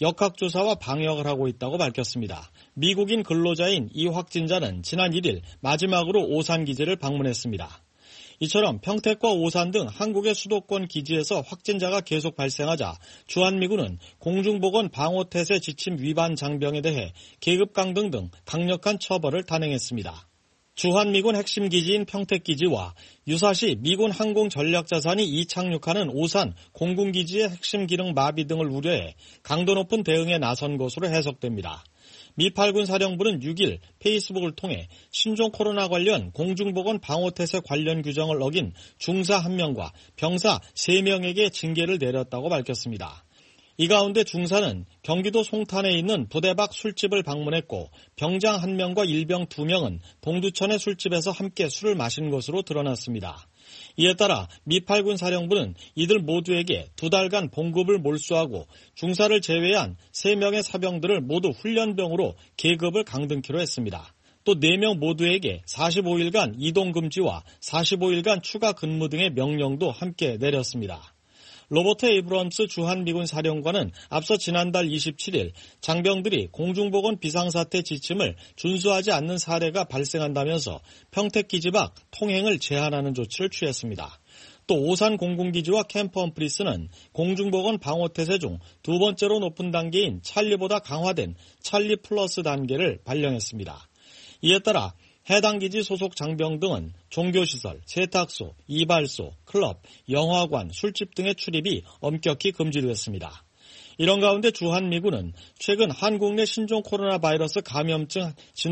Speaker 9: 역학조사와 방역을 하고 있다고 밝혔습니다. 미국인 근로자인 이 확진자는 지난 일 일 마지막으로 오산기지를 방문했습니다. 이처럼 평택과 오산 등 한국의 수도권 기지에서 확진자가 계속 발생하자 주한미군은 공중보건 방호태세 지침 위반 장병에 대해 계급 강등 등 강력한 처벌을 단행했습니다. 주한미군 핵심 기지인 평택기지와 유사시 미군 항공 전략자산이 이착륙하는 오산 공군기지의 핵심 기능 마비 등을 우려해 강도 높은 대응에 나선 것으로 해석됩니다. 미 팔군 사령부는 육 일 페이스북을 통해 신종 코로나 관련 공중보건 방호태세 관련 규정을 어긴 중사 한 명과 병사 세 명에게 징계를 내렸다고 밝혔습니다. 이 가운데 중사는 경기도 송탄에 있는 부대 밖 술집을 방문했고 병장 한 명과 일병 두 명은 동두천의 술집에서 함께 술을 마신 것으로 드러났습니다. 이에 따라 미 팔군 사령부는 이들 모두에게 두 달간 봉급을 몰수하고 중사를 제외한 세 명의 사병들을 모두 훈련병으로 계급을 강등키로 했습니다. 또 네 명 모두에게 사십오 일간 이동금지와 사십오 일간 추가 근무 등의 명령도 함께 내렸습니다. 로버트 에이브럼스 주한미군 사령관은 앞서 지난달 이십칠 일 장병들이 공중보건 비상사태 지침을 준수하지 않는 사례가 발생한다면서 평택기지 밖 통행을 제한하는 조치를 취했습니다. 또 오산 공군기지와 캠프 험프리스는 공중보건 방호태세 중 두 번째로 높은 단계인 찰리보다 강화된 찰리 플러스 단계를 발령했습니다. 이에 따라 해당 기지 소속 장병 등은 종교시설, 세탁소, 이발소, 클럽, 영화관, 술집 등의 출입이 엄격히 금지됐습니다. 이런 가운데 주한미군은 최근 한국 내 신종 코로나 바이러스 감염증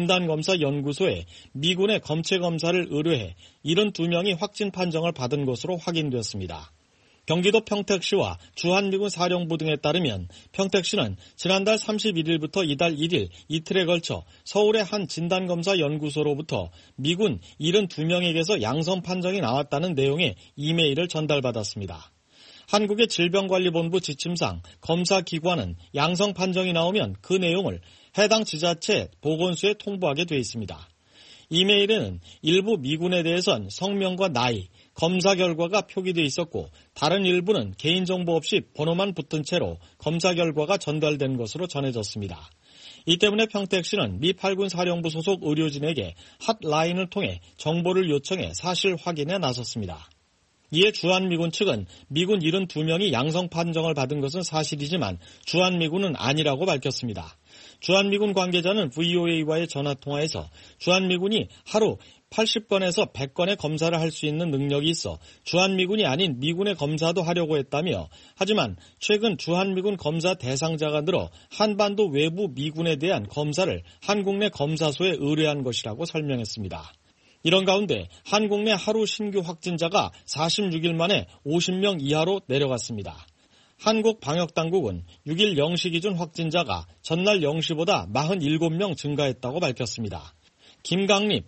Speaker 9: 진단검사연구소에 미군의 검체검사를 의뢰해 칠십이 명이 확진 판정을 받은 것으로 확인됐습니다. 경기도 평택시와 주한미군 사령부 등에 따르면 평택시는 지난달 삼십일 일부터 이달 일 일 이틀에 걸쳐 서울의 한 진단검사 연구소로부터 미군 칠십이 명에게서 양성 판정이 나왔다는 내용의 이메일을 전달받았습니다. 한국의 질병관리본부 지침상 검사기관은 양성 판정이 나오면 그 내용을 해당 지자체 보건소에 통보하게 돼 있습니다. 이메일에는 일부 미군에 대해선 성명과 나이, 검사 결과가 표기돼 있었고 다른 일부는 개인정보 없이 번호만 붙은 채로 검사 결과가 전달된 것으로 전해졌습니다. 이 때문에 평택시는 미 팔군 사령부 소속 의료진에게 핫라인을 통해 정보를 요청해 사실 확인에 나섰습니다. 이에 주한미군 측은 미군 칠십이 명이 양성 판정을 받은 것은 사실이지만 주한미군은 아니라고 밝혔습니다. 주한미군 관계자는 브이오에이와의 전화통화에서 주한미군이 하루 팔십 건에서 백 건의 검사를 할 수 있는 능력이 있어 주한미군이 아닌 미군의 검사도 하려고 했다며 하지만 최근 주한미군 검사 대상자가 늘어 한반도 외부 미군에 대한 검사를 한국 내 검사소에 의뢰한 것이라고 설명했습니다. 이런 가운데 한국 내 하루 신규 확진자가 사십육 일 만에 오십 명 이하로 내려갔습니다. 한국 방역당국은 육 일 영 시 기준 확진자가 전날 영 시보다 사십칠 명 증가했다고 밝혔습니다. 김강립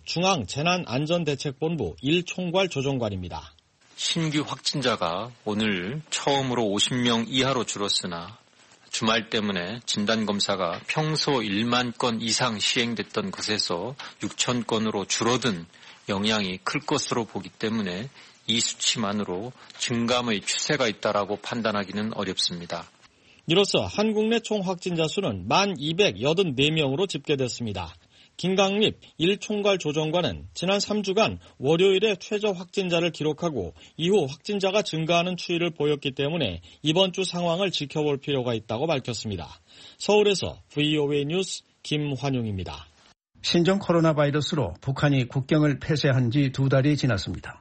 Speaker 9: 중앙재난안전대책본부 일 총괄 조정관입니다.
Speaker 14: 신규 확진자가 오늘 처음으로 오십 명 이하로 줄었으나 주말 때문에 진단검사가 평소 일만 건 이상 시행됐던 것에서 육천 건으로 줄어든 영향이 클 것으로 보기 때문에 이 수치만으로 증감의 추세가 있다라고 판단하기는 어렵습니다.
Speaker 9: 이로써 한국 내 총 확진자 수는 만 이백팔십사 명으로 집계됐습니다. 김강립 일 총괄 조정관은 지난 삼 주간 월요일에 최저 확진자를 기록하고 이후 확진자가 증가하는 추이를 보였기 때문에 이번 주 상황을 지켜볼 필요가 있다고 밝혔습니다. 서울에서 브이오에이 뉴스 김환용입니다.
Speaker 3: 신종 코로나 바이러스로 북한이 국경을 폐쇄한 지 두 달이 지났습니다.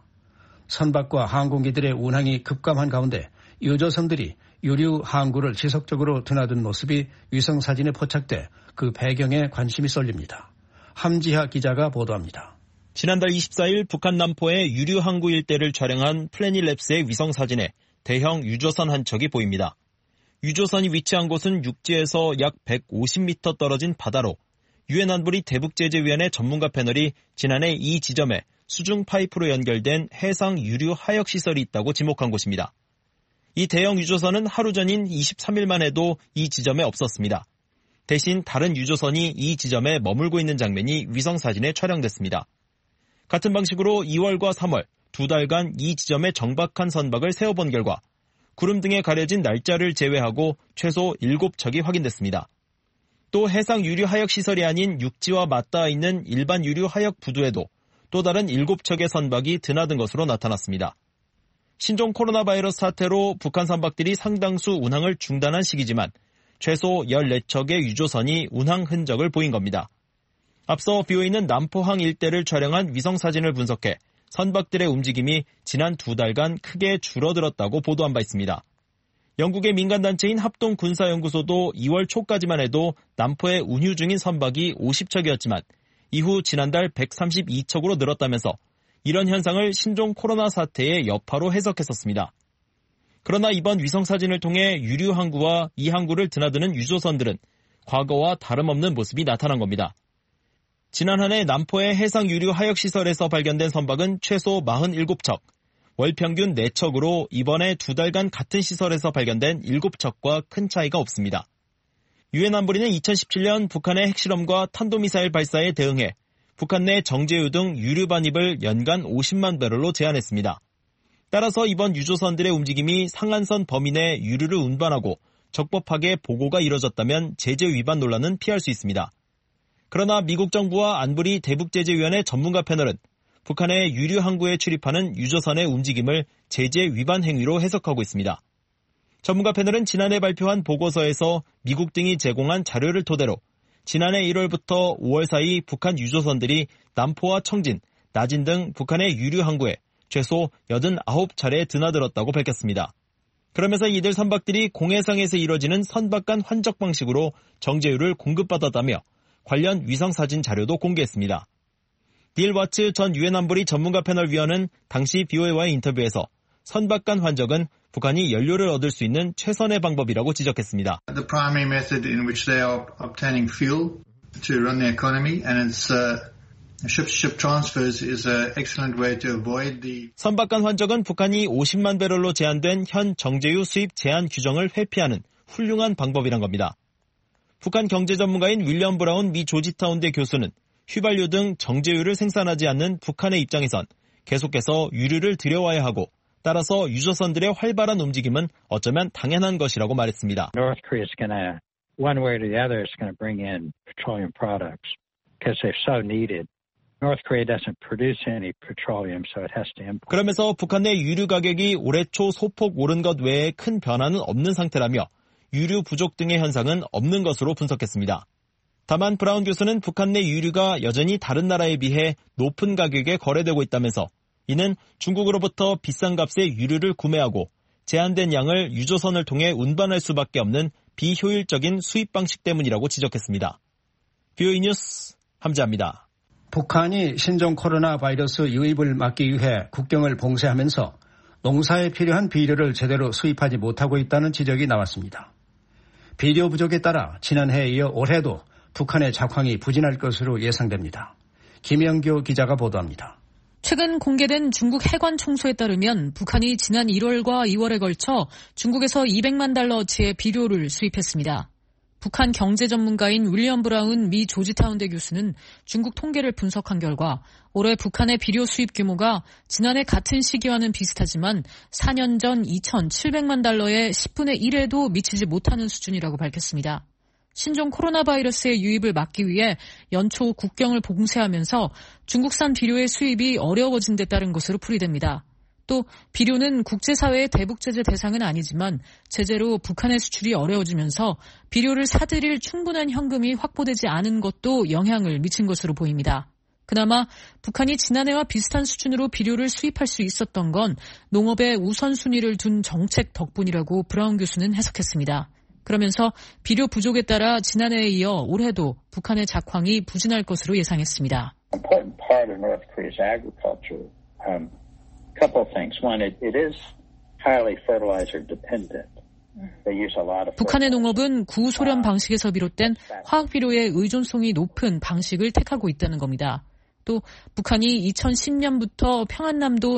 Speaker 3: 선박과 항공기들의 운항이 급감한 가운데 유조선들이 유류 항구를 지속적으로 드나든 모습이 위성사진에 포착돼 그 배경에 관심이 쏠립니다. 함지하 기자가 보도합니다.
Speaker 15: 지난달 이십사일 북한 남포의 유류 항구 일대를 촬영한 플래닛랩스의 위성사진에 대형 유조선 한 척이 보입니다. 유조선이 위치한 곳은 육지에서 약 백오십 미터 떨어진 바다로 유엔 안보리 대북제재위원회 전문가 패널이 지난해 이 지점에 수중 파이프로 연결된 해상 유류 하역 시설이 있다고 지목한 곳입니다. 이 대형 유조선은 하루 전인 이십삼일만 해도 이 지점에 없었습니다. 대신 다른 유조선이 이 지점에 머물고 있는 장면이 위성사진에 촬영됐습니다. 같은 방식으로 이월과 삼월 두 달간 이 지점에 정박한 선박을 세어본 결과 구름 등에 가려진 날짜를 제외하고 최소 일곱 척이 확인됐습니다. 또 해상 유류 하역 시설이 아닌 육지와 맞닿아 있는 일반 유류 하역 부두에도 또 다른 일곱 척의 선박이 드나든 것으로 나타났습니다. 신종 코로나 바이러스 사태로 북한 선박들이 상당수 운항을 중단한 시기지만 최소 열네 척의 유조선이 운항 흔적을 보인 겁니다. 앞서 비어있는 남포항 일대를 촬영한 위성사진을 분석해 선박들의 움직임이 지난 두 달간 크게 줄어들었다고 보도한 바 있습니다. 영국의 민간단체인 합동군사연구소도 이월 초까지만 해도 남포에 운유 중인 선박이 오십 척이었지만 이후 지난달 백삼십이 척으로 늘었다면서 이런 현상을 신종 코로나 사태의 여파로 해석했었습니다. 그러나 이번 위성사진을 통해 유류 항구와 이 항구를 드나드는 유조선들은 과거와 다름없는 모습이 나타난 겁니다. 지난 한 해 남포의 해상 유류 하역 시설에서 발견된 선박은 최소 사십칠 척, 월 평균 네 척으로 이번에 두 달간 같은 시설에서 발견된 일곱 척과 큰 차이가 없습니다. 유엔 안보리는 이천십칠년 북한의 핵실험과 탄도미사일 발사에 대응해 북한 내 정제유 등 유류 반입을 연간 오십만 배럴로 제한했습니다. 따라서 이번 유조선들의 움직임이 상한선 범위 내 유류를 운반하고 적법하게 보고가 이뤄졌다면 제재 위반 논란은 피할 수 있습니다. 그러나 미국 정부와 안보리 대북제재위원회 전문가 패널은 북한의 유류 항구에 출입하는 유조선의 움직임을 제재 위반 행위로 해석하고 있습니다. 전문가 패널은 지난해 발표한 보고서에서 미국 등이 제공한 자료를 토대로 지난해 일월부터 오월 사이 북한 유조선들이 남포와 청진, 나진 등 북한의 유류 항구에 최소 팔십구 차례 드나들었다고 밝혔습니다. 그러면서 이들 선박들이 공해상에서 이뤄지는 선박 간 환적 방식으로 정제유를 공급받았다며 관련 위성사진 자료도 공개했습니다. 닐 와츠 전 유엔 안보리 전문가 패널 위원은 당시 비오에이와의 인터뷰에서 선박 간 환적은 북한이 연료를 얻을 수 있는 최선의 방법이라고 지적했습니다.
Speaker 16: The primary method in which they are obtaining fuel to run the economy and it's uh, ship-to-ship transfers is an excellent way to avoid the
Speaker 15: 선박 간 환적은 북한이 오십만 배럴로 제한된 현 정제유 수입 제한 규정을 회피하는 훌륭한 방법이란 겁니다. 북한 경제 전문가인 윌리엄 브라운 미 조지타운대 교수는 휘발유 등 정제유를 생산하지 않는 북한의 입장에선 계속해서 유류를 들여와야 하고 따라서 유조선들의 활발한 움직임은 어쩌면 당연한 것이라고 말했습니다.
Speaker 17: North Korea is going to, one way or the other, is going to bring in petroleum products because they're so needed. North Korea doesn't produce any petroleum, so it has to import.
Speaker 15: 그러면서 북한 내 유류 가격이 올해 초 소폭 오른 것 외에 큰 변화는 없는 상태라며 유류 부족 등의 현상은 없는 것으로 분석했습니다. 다만 브라운 교수는 북한 내 유류가 여전히 다른 나라에 비해 높은 가격에 거래되고 있다면서 이는 중국으로부터 비싼 값에 유류를 구매하고 제한된 양을 유조선을 통해 운반할 수밖에 없는 비효율적인 수입 방식 때문이라고 지적했습니다. 비오이 뉴스 함재합니다.
Speaker 3: 북한이 신종 코로나 바이러스 유입을 막기 위해 국경을 봉쇄하면서 농사에 필요한 비료를 제대로 수입하지 못하고 있다는 지적이 나왔습니다. 비료 부족에 따라 지난해에 이어 올해도 북한의 작황이 부진할 것으로 예상됩니다. 김영교 기자가 보도합니다.
Speaker 18: 최근 공개된 중국 해관 총소에 따르면 북한이 지난 일월과 이월에 걸쳐 중국에서 이백만 달러어치의 비료를 수입했습니다. 북한 경제 전문가인 윌리엄 브라운 미 조지타운대 교수는 중국 통계를 분석한 결과 올해 북한의 비료 수입 규모가 지난해 같은 시기와는 비슷하지만 사 년 전 이천칠백만 달러의 십분의 일에도 미치지 못하는 수준이라고 밝혔습니다. 신종 코로나 바이러스의 유입을 막기 위해 연초 국경을 봉쇄하면서 중국산 비료의 수입이 어려워진 데 따른 것으로 풀이됩니다. 또 비료는 국제사회의 대북제재 대상은 아니지만 제재로 북한의 수출이 어려워지면서 비료를 사들일 충분한 현금이 확보되지 않은 것도 영향을 미친 것으로 보입니다. 그나마 북한이 지난해와 비슷한 수준으로 비료를 수입할 수 있었던 건 농업에 우선순위를 둔 정책 덕분이라고 브라운 교수는 해석했습니다. 그러면서 비료 부족에 따라 지난해에 이어 올해도 북한의 작황이 부진할 것으로 예상했습니다.
Speaker 17: Important part of North Korea's agriculture, um, couple of things. One, it, it is highly fertilizer dependent.
Speaker 18: 북한의 농업은 구소련 방식에서 비롯된 화학비료의 의존성이 높은 방식을 택하고 있다는 겁니다. 또 북한이 이천십 년부터 평안남도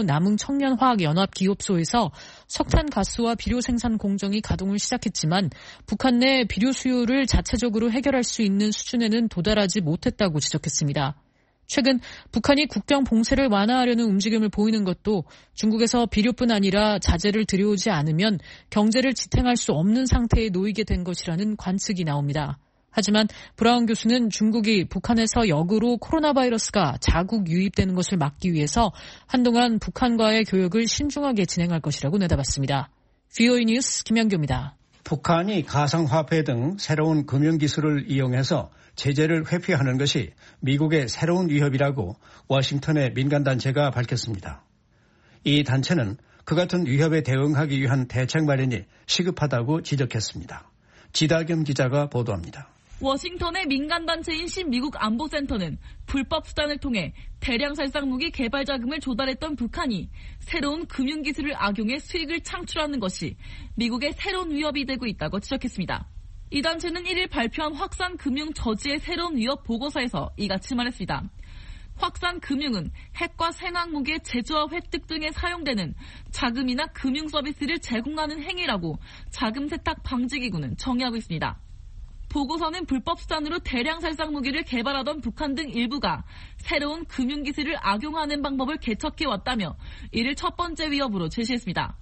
Speaker 18: 남흥청년화학연합기업소에서 석탄가스와 비료 생산 공정이 가동을 시작했지만 북한 내 비료 수요를 자체적으로 해결할 수 있는 수준에는 도달하지 못했다고 지적했습니다. 최근 북한이 국경 봉쇄를 완화하려는 움직임을 보이는 것도 중국에서 비료뿐 아니라 자재를 들여오지 않으면 경제를 지탱할 수 없는 상태에 놓이게 된 것이라는 관측이 나옵니다. 하지만 브라운 교수는 중국이 북한에서 역으로 코로나 바이러스가 자국 유입되는 것을 막기 위해서 한동안 북한과의 교역을 신중하게 진행할 것이라고 내다봤습니다. 브이오에이 뉴스 김양규입니다.
Speaker 3: 북한이 가상화폐 등 새로운 금융기술을 이용해서 제재를 회피하는 것이 미국의 새로운 위협이라고 워싱턴의 민간단체가 밝혔습니다. 이 단체는 그 같은 위협에 대응하기 위한 대책 마련이 시급하다고 지적했습니다. 지다겸 기자가 보도합니다.
Speaker 5: 워싱턴의 민간단체인 신미국 안보센터는 불법 수단을 통해 대량 살상 무기 개발 자금을 조달했던 북한이 새로운 금융기술을 악용해 수익을 창출하는 것이 미국의 새로운 위협이 되고 있다고 지적했습니다. 이 단체는 일 일 발표한 확산금융 저지의 새로운 위협 보고서에서 이같이 말했습니다. 확산금융은 핵과 생화무기의 제조와 획득 등에 사용되는 자금이나 금융 서비스를 제공하는 행위라고 자금 세탁 방지기구는 정의하고 있습니다. 보고서는 불법 수단으로 대량 살상 무기를 개발하던 북한 등 일부가 새로운 금융기술을 악용하는 방법을 개척해왔다며 이를 첫 번째 위협으로 제시했습니다.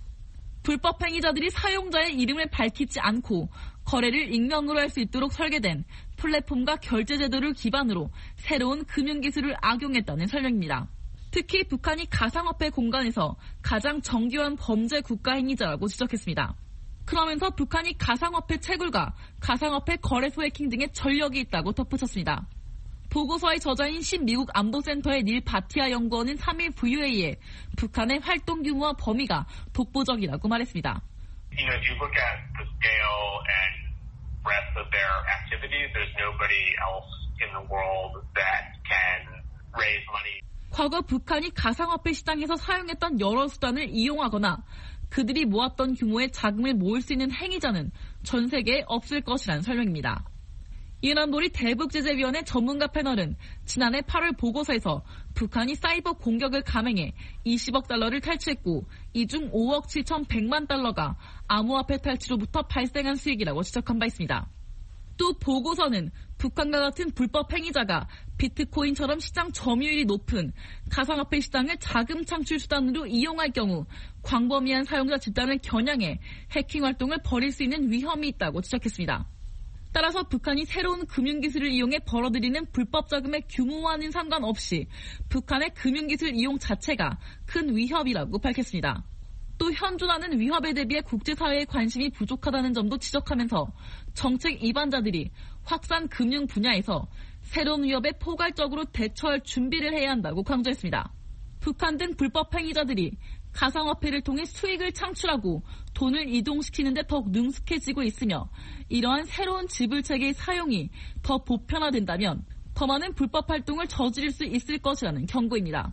Speaker 5: 불법 행위자들이 사용자의 이름을 밝히지 않고 거래를 익명으로 할 수 있도록 설계된 플랫폼과 결제 제도를 기반으로 새로운 금융기술을 악용했다는 설명입니다. 특히 북한이 가상화폐 공간에서 가장 정교한 범죄 국가 행위자라고 지적했습니다. 그러면서 북한이 가상화폐 채굴과 가상화폐 거래소 해킹 등의 전력이 있다고 덧붙였습니다. 보고서의 저자인 신미국 안보센터의 닐 바티아 연구원은 삼 일 브이오에이에 북한의 활동 규모와 범위가 독보적이라고 말했습니다.
Speaker 19: You know, if you look at the scale and breadth of their activities, there's nobody else in the world that can raise money.
Speaker 5: 과거 북한이 가상화폐 시장에서 사용했던 여러 수단을 이용하거나 그들이 모았던 규모의 자금을 모을 수 있는 행위자는 전 세계에 없을 것이라는 설명입니다. 이은한보리 대북제재위원회 전문가 패널은 지난해 팔월 보고서에서 북한이 사이버 공격을 감행해 이십억 달러를 탈취했고 이 중 오억 칠천백만 달러가 암호화폐 탈취로부터 발생한 수익이라고 지적한 바 있습니다. 또 보고서는 북한과 같은 불법 행위자가 비트코인처럼 시장 점유율이 높은 가상화폐 시장을 자금 창출 수단으로 이용할 경우 광범위한 사용자 집단을 겨냥해 해킹 활동을 벌일 수 있는 위험이 있다고 지적했습니다. 따라서 북한이 새로운 금융기술을 이용해 벌어들이는 불법 자금의 규모와는 상관없이 북한의 금융기술 이용 자체가 큰 위협이라고 밝혔습니다. 또 현존하는 위협에 대비해 국제사회의 관심이 부족하다는 점도 지적하면서 정책 이반자들이 확산 금융 분야에서 새로운 위협에 포괄적으로 대처할 준비를 해야 한다고 강조했습니다. 북한 등 불법 행위자들이 가상화폐를 통해 수익을 창출하고 돈을 이동시키는 데 더욱 능숙해지고 있으며 이러한 새로운 지불체계의 사용이 더 보편화된다면 더 많은 불법 활동을 저지를 수 있을 것이라는 경고입니다.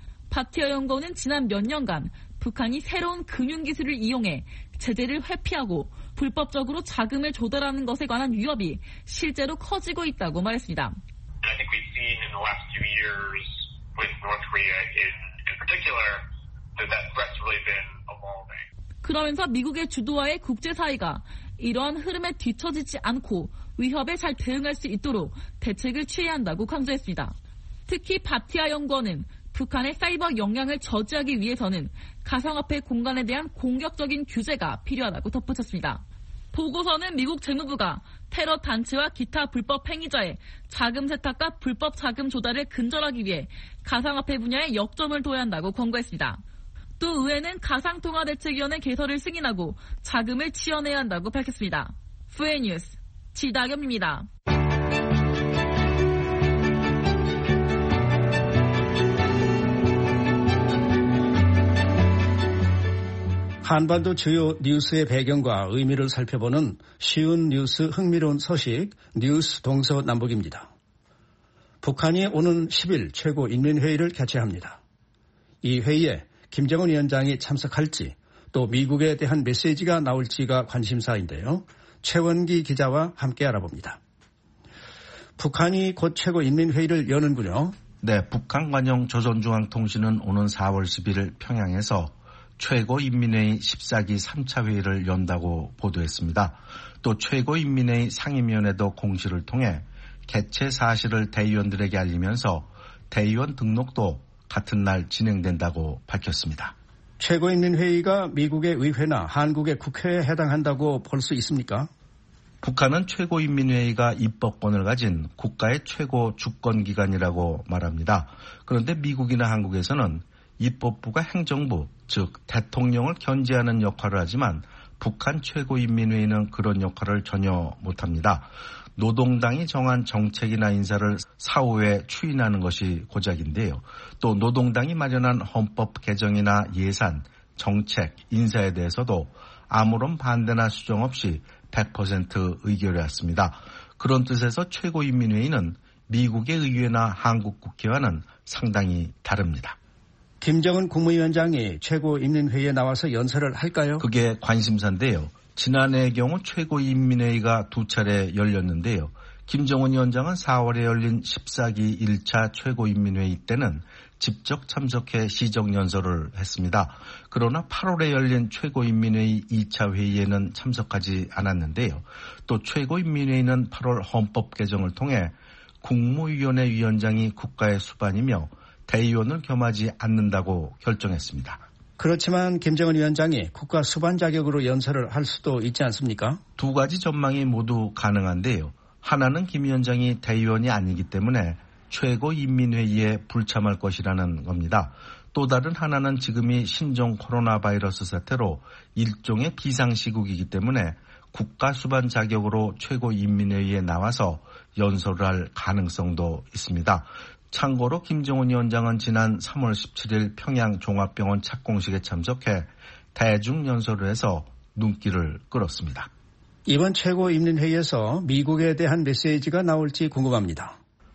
Speaker 5: 바티어 연구원은 지난 몇 년간 북한이 새로운 금융기술을 이용해 제재를 회피하고 불법적으로 자금을 조달하는 것에 관한 위협이 실제로 커지고 있다고 말했습니다.
Speaker 19: I think we've seen in the last few years with North Korea in, in particular that that threat's really been evolving.
Speaker 5: 그러면서 미국의 주도하에 국제사회가 이러한 흐름에 뒤처지지 않고 위협에 잘 대응할 수 있도록 대책을 취해야 한다고 강조했습니다. 특히 바티아 연구원은 북한의 사이버 역량을 저지하기 위해서는 가상화폐 공간에 대한 공격적인 규제가 필요하다고 덧붙였습니다. 보고서는 미국 재무부가 테러 단체와 기타 불법 행위자의 자금 세탁과 불법 자금 조달을 근절하기 위해 가상화폐 분야에 역점을 둬야 한다고 권고했습니다. 또 의회는 가상통화대책위원회 개설을 승인하고 자금을 지원해야 한다고 밝혔습니다. 브이오에이 뉴스 지다겸입니다.
Speaker 3: 한반도 주요 뉴스의 배경과 의미를 살펴보는 쉬운 뉴스 흥미로운 소식 뉴스 동서남북입니다. 북한이 오는 십 일 최고인민회의를 개최합니다. 이 회의에 김정은 위원장이 참석할지 또 미국에 대한 메시지가 나올지가 관심사인데요. 최원기 기자와 함께 알아봅니다. 북한이 곧 최고인민회의를 여는군요.
Speaker 20: 네, 북한 관영 조선중앙통신은 오는 사월 십일일 평양에서 최고인민회의 십사 기 삼 차 회의를 연다고 보도했습니다. 또 최고인민회의 상임위원회도 공시를 통해 개최 사실을 대의원들에게 알리면서 대의원 등록도 같은 날 진행된다고 밝혔습니다.
Speaker 3: 최고인민회의가 미국의 의회나 한국의 국회에 해당한다고 볼 수 있습니까?
Speaker 20: 북한은 최고인민회의가 입법권을 가진 국가의 최고 주권기관이라고 말합니다. 그런데 미국이나 한국에서는 입법부가 행정부, 즉 대통령을 견제하는 역할을 하지만 북한 최고인민회의는 그런 역할을 전혀 못합니다. 노동당이 정한 정책이나 인사를 사후에 추인하는 것이 고작인데요. 또 노동당이 마련한 헌법 개정이나 예산, 정책, 인사에 대해서도 아무런 반대나 수정 없이 백 퍼센트 의결해왔습니다. 그런 뜻에서 최고인민회의는 미국의 의회나 한국 국회와는 상당히 다릅니다.
Speaker 3: 김정은 국무위원장이 최고인민회의에 나와서 연설을 할까요?
Speaker 20: 그게 관심사인데요. 지난해의 경우 최고인민회의가 두 차례 열렸는데요. 김정은 위원장은 사월에 열린 십사 기 일 차 최고인민회의 때는 직접 참석해 시정연설을 했습니다. 그러나 팔월에 열린 최고인민회의 이 차 회의에는 참석하지 않았는데요. 또 최고인민회의는 팔월 헌법 개정을 통해 국무위원회 위원장이 국가의 수반이며 대의원을 겸하지 않는다고 결정했습니다.
Speaker 3: 그렇지만 김정은 위원장이 국가 수반 자격으로 연설을 할 수도 있지 않습니까?
Speaker 20: 두 가지 전망이 모두 가능한데요. 하나는 김 위원장이 대의원이 아니기 때문에 최고인민회의에 불참할 것이라는 겁니다. 또 다른 하나는 지금이 신종 코로나 바이러스 사태로 일종의 비상시국이기 때문에 국가 수반 자격으로 최고인민회의에 나와서 연설을 할 가능성도 있습니다. 참고로 김정은 위원장은 지난 삼월 십칠일 평양 종합병원 착공식에 참석해 대중연설을 해서 눈길을 끌었습니다.
Speaker 3: 이번 최고인민회의에서 미국에 대한 메시지가 나올지 궁금합니다.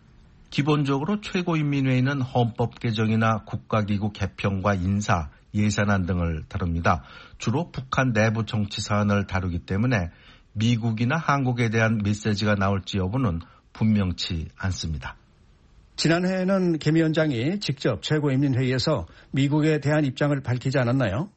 Speaker 20: 기본적으로 최고인민회의는 헌법 개정이나 국가기구 개편과 인사, 예산안 등을 다룹니다. 주로 북한 내부 정치 사안을 다루기 때문에 미국이나 한국에 대한 메시지가 나올지 여부는 분명치 않습니다.
Speaker 3: 지난해에는 김 위원장이 직접 최고인민회의에서 미국에 대한 입장을 밝히지 않았나요?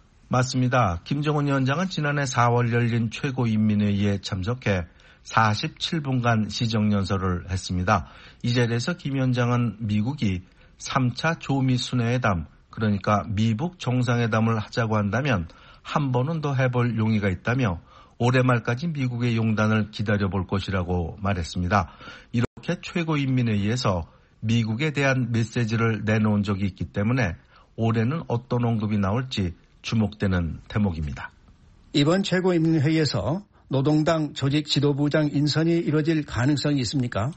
Speaker 20: 맞습니다. 김정은 위원장은 지난해 사월 열린 최고인민회의에 참석해 사십칠 분간 시정연설을 했습니다. 이 자리에서 김 위원장은 미국이 삼 차 조미순회회담, 그러니까 미북 정상회담을 하자고 한다면 한 번은 더 해볼 용의가 있다며 올해 말까지 미국의 용단을 기다려볼 것이라고 말했습니다. 이렇게 최고인민회의에서 미국에 대한 메시지를 내놓은 적이 있기 때문에 올해는 어떤 언급이 나올지 주목되는 대목입니다.
Speaker 3: 이번 최고인민회의에서 노동당 조직 지도부장 인선이 이루어질 가능성이 있습니까?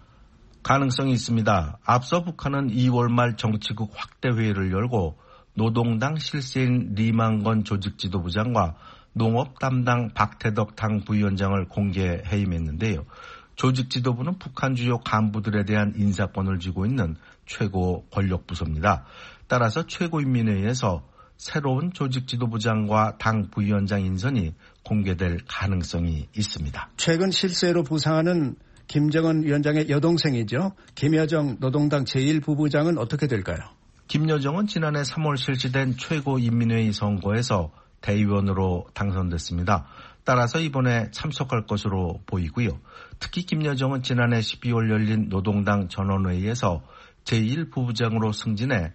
Speaker 20: 가능성이 있습니다. 앞서 북한은 이월 말 정치국 확대회의를 열고 노동당 실세인 리만건 조직 지도부장과 농업 담당 박태덕 당 부위원장을 공개 해임했는데요. 조직 지도부는 북한 주요 간부들에 대한 인사권을 쥐고 있는 최고 권력 부서입니다. 따라서 최고인민회의에서 새로운 조직 지도부장과 당 부위원장 인선이 공개될 가능성이 있습니다.
Speaker 3: 최근 실세로 부상하는 김정은 위원장의 여동생이죠. 김여정 노동당 제일 부부장은 어떻게 될까요?
Speaker 20: 김여정은 지난해 삼월 실시된 최고인민회의 선거에서 대의원으로 당선됐습니다. 따라서 이번에 참석할 것으로 보이고요. 특히 김여정은 지난해 십이월 열린 노동당 전원회의에서 제일 부부장으로 승진해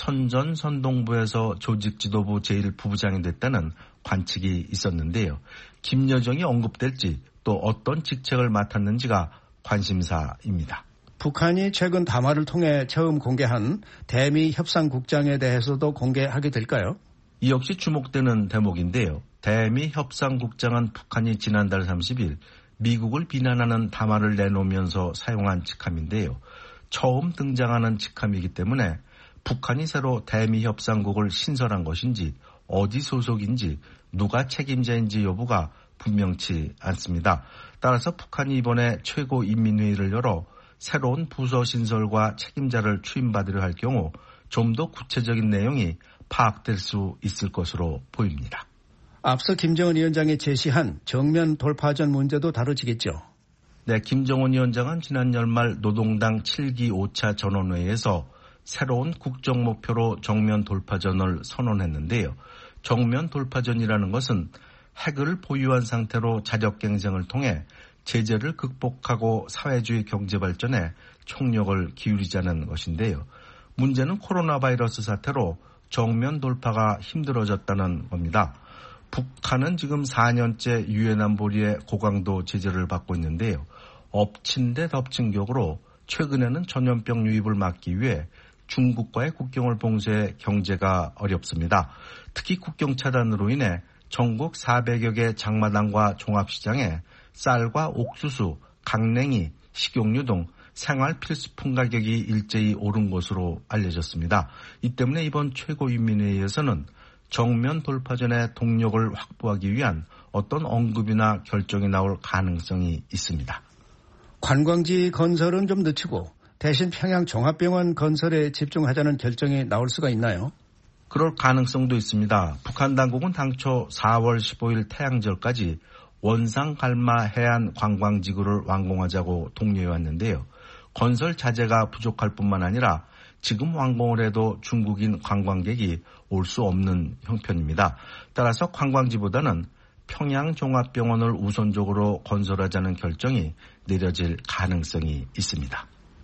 Speaker 20: 선전선동부에서 조직지도부 제일 부부장이 됐다는 관측이 있었는데요. 김여정이 언급될지 또 어떤 직책을 맡았는지가 관심사입니다.
Speaker 3: 북한이 최근 담화를 통해 처음 공개한 대미 협상국장에 대해서도 공개하게 될까요?
Speaker 20: 이 역시 주목되는 대목인데요. 대미 협상국장은 북한이 지난달 삼십일 미국을 비난하는 담화를 내놓으면서 사용한 직함인데요. 처음 등장하는 직함이기 때문에 북한이 새로 대미 협상국을 신설한 것인지 어디 소속인지 누가 책임자인지 여부가 분명치 않습니다. 따라서 북한이 이번에 최고인민회의를 열어 새로운 부서 신설과 책임자를 추임받으려 할 경우 좀 더 구체적인 내용이 파악될 수 있을 것으로 보입니다.
Speaker 3: 앞서 김정은 위원장이 제시한 정면 돌파전 문제도 다뤄지겠죠.
Speaker 20: 네, 김정은 위원장은 지난 연말 노동당 칠 기 오 차 전원회의에서 새로운 국정 목표로 정면 돌파전을 선언했는데요. 정면 돌파전이라는 것은 핵을 보유한 상태로 자력갱생을 통해 제재를 극복하고 사회주의 경제 발전에 총력을 기울이자는 것인데요. 문제는 코로나 바이러스 사태로 정면 돌파가 힘들어졌다는 겁니다. 북한은 지금 사 년째 유엔 안보리의 고강도 제재를 받고 있는데요. 엎친 데 덮친 격으로 최근에는 전염병 유입을 막기 위해 중국과의 국경을 봉쇄해 경제가 어렵습니다. 특히 국경 차단으로 인해 전국 사백여 개 장마당과 종합시장에 쌀과 옥수수, 강냉이, 식용유 등 생활 필수품 가격이 일제히 오른 것으로 알려졌습니다. 이 때문에 이번 최고인민회의에서는 정면 돌파전의 동력을 확보하기 위한 어떤 언급이나 결정이 나올 가능성이 있습니다.
Speaker 3: 관광지 건설은 좀 늦추고 대신 평양 종합병원 건설에 집중하자는 결정이 나올 수가 있나요?
Speaker 20: 그럴 가능성도 있습니다. 북한 당국은 당초 사월 십오일 태양절까지 원상 갈마 해안 관광지구를 완공하자고 독려해왔는데요. 건설 자재가 부족할 뿐만 아니라 지금 완공을 해도 중국인 관광객이 올 수 없는 형편입니다. 따라서 관광지보다는 평양종합병원을 우선적으로 건설하자는 결정이 내려질 가능성이 있습니다.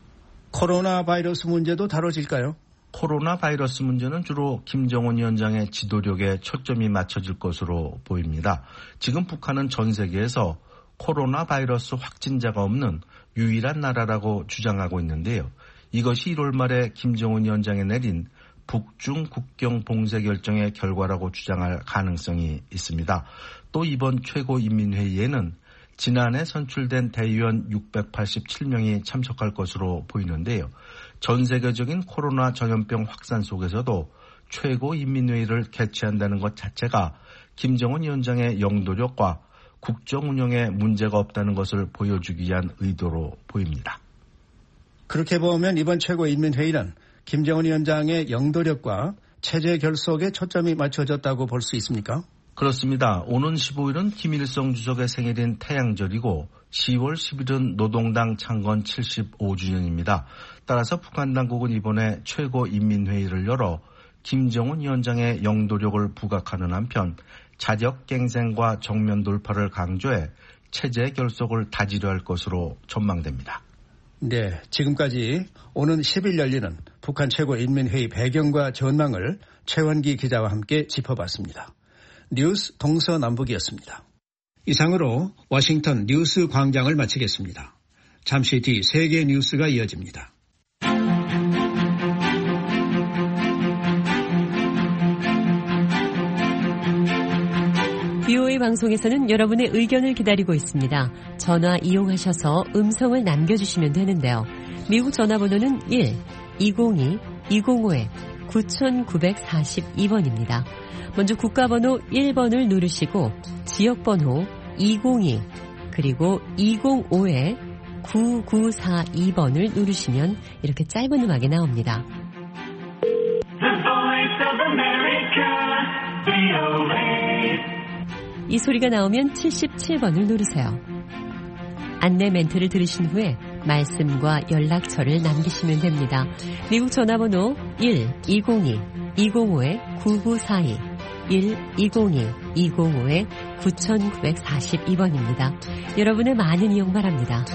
Speaker 3: 코로나 바이러스 문제도 다뤄질까요?
Speaker 20: 코로나 바이러스 문제는 주로 김정은 위원장의 지도력에 초점이 맞춰질 것으로 보입니다. 지금 북한은 전 세계에서 코로나 바이러스 확진자가 없는 유일한 나라라고 주장하고 있는데요. 이것이 일월 말에 김정은 위원장이 내린 북중 국경 봉쇄 결정의 결과라고 주장할 가능성이 있습니다. 또 이번 최고인민회의에는 지난해 선출된 대의원 육백팔십칠 명이 참석할 것으로 보이는데요. 전 세계적인 코로나 전염병 확산 속에서도 최고인민회의를 개최한다는 것 자체가 김정은 위원장의 영도력과 국정 운영에 문제가 없다는 것을 보여주기 위한 의도로 보입니다.
Speaker 3: 그렇게 보면 이번 최고인민회의는 김정은 위원장의 영도력과 체제 결속에 초점이 맞춰졌다고 볼 수 있습니까?
Speaker 20: 그렇습니다. 오는 십오일은 김일성 주석의 생일인 태양절이고 시월 십일은 노동당 창건 칠십오 주년입니다. 따라서 북한 당국은 이번에 최고인민회의를 열어 김정은 위원장의 영도력을 부각하는 한편 자력갱생과 정면 돌파를 강조해 체제 결속을 다지려 할 것으로 전망됩니다.
Speaker 3: 네, 지금까지 오는 십일 열리는 북한 최고인민회의 배경과 전망을 최원기 기자와 함께 짚어봤습니다. 뉴스 동서남북이었습니다. 이상으로 워싱턴 뉴스 광장을 마치겠습니다. 잠시 뒤 세계 뉴스가 이어집니다.
Speaker 21: 비오에이 방송에서는 여러분의 의견을 기다리고 있습니다. 전화 이용하셔서 음성을 남겨주시면 되는데요. 미국 전화번호는 일 이공이 이공오 구구사이 번입니다. 먼저 국가번호 일 번을 누르시고 지역번호 이공이 그리고 이공오 구구사이 번을 누르시면 이렇게 짧은 음악이 나옵니다.
Speaker 22: The Voice of America, 비오에이.
Speaker 21: 이 소리가 나오면 칠십칠 번을 누르세요. 안내 멘트를 들으신 후에 말씀과 연락처를 남기시면 됩니다. 미국 전화번호 일 이공이 이공오 구구사이 일 이공이 이공오 구구사이 번입니다. 여러분의 많은 이용 바랍니다.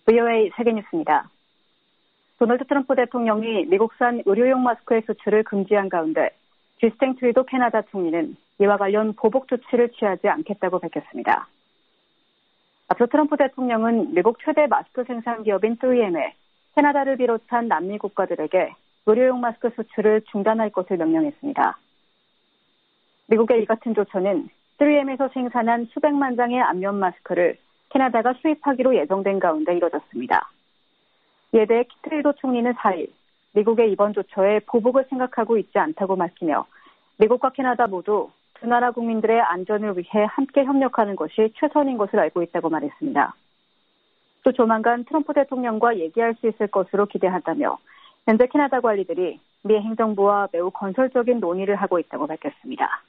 Speaker 1: 브이오에이 세계뉴스입니다. 도널드 트럼프 대통령이 미국산 의료용 마스크의 수출을 금지한 가운데 주스틴 트루도 캐나다 총리는 이와 관련 보복 조치를 취하지 않겠다고 밝혔습니다. 앞서 트럼프 대통령은 미국 최대 마스크 생산 기업인 쓰리엠에 캐나다를 비롯한 남미 국가들에게 의료용 마스크 수출을 중단할 것을 명령했습니다. 미국의 이 같은 조처는 쓰리엠에서 생산한 수백만 장의 안면 마스크를 캐나다가 수입하기로 예정된 가운데 이뤄졌습니다. 이에 대해 트루도 총리는 사 일 미국의 이번 조처에 보복을 생각하고 있지 않다고 밝히며 미국과 캐나다 모두 두 나라 국민들의 안전을 위해 함께 협력하는 것이 최선인 것을 알고 있다고 말했습니다. 또 조만간 트럼프 대통령과 얘기할 수 있을 것으로 기대한다며 현재 캐나다 관리들이 미 행정부와 매우 건설적인 논의를 하고 있다고 밝혔습니다.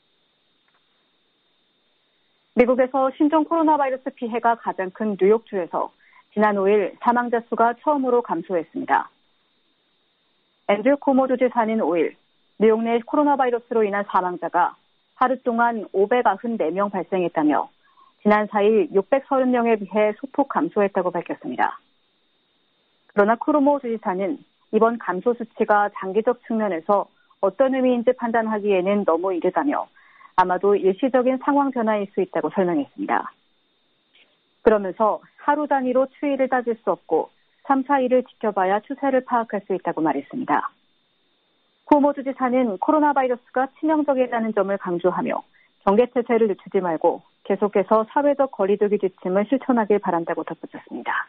Speaker 1: 미국에서 신종 코로나 바이러스 피해가 가장 큰 뉴욕주에서 지난 오 일 사망자 수가 처음으로 감소했습니다. 앤드류 쿠모 주지사는 오 일 뉴욕 내 코로나 바이러스로 인한 사망자가 하루 동안 오백구십사 명 발생했다며 지난 사 일 육백삼십 명에 비해 소폭 감소했다고 밝혔습니다. 그러나 쿠모 주지사는 이번 감소 수치가 장기적 측면에서 어떤 의미인지 판단하기에는 너무 이르다며 아마도 일시적인 상황 변화일 수 있다고 설명했습니다. 그러면서 하루 단위로 추이를 따질 수 없고 삼, 사 일을 지켜봐야 추세를 파악할 수 있다고 말했습니다. 쿠오모 주지사는 코로나 바이러스가 치명적이라는 점을 강조하며 경계체제를 늦추지 말고 계속해서 사회적 거리두기 지침을 실천하길 바란다고 덧붙였습니다.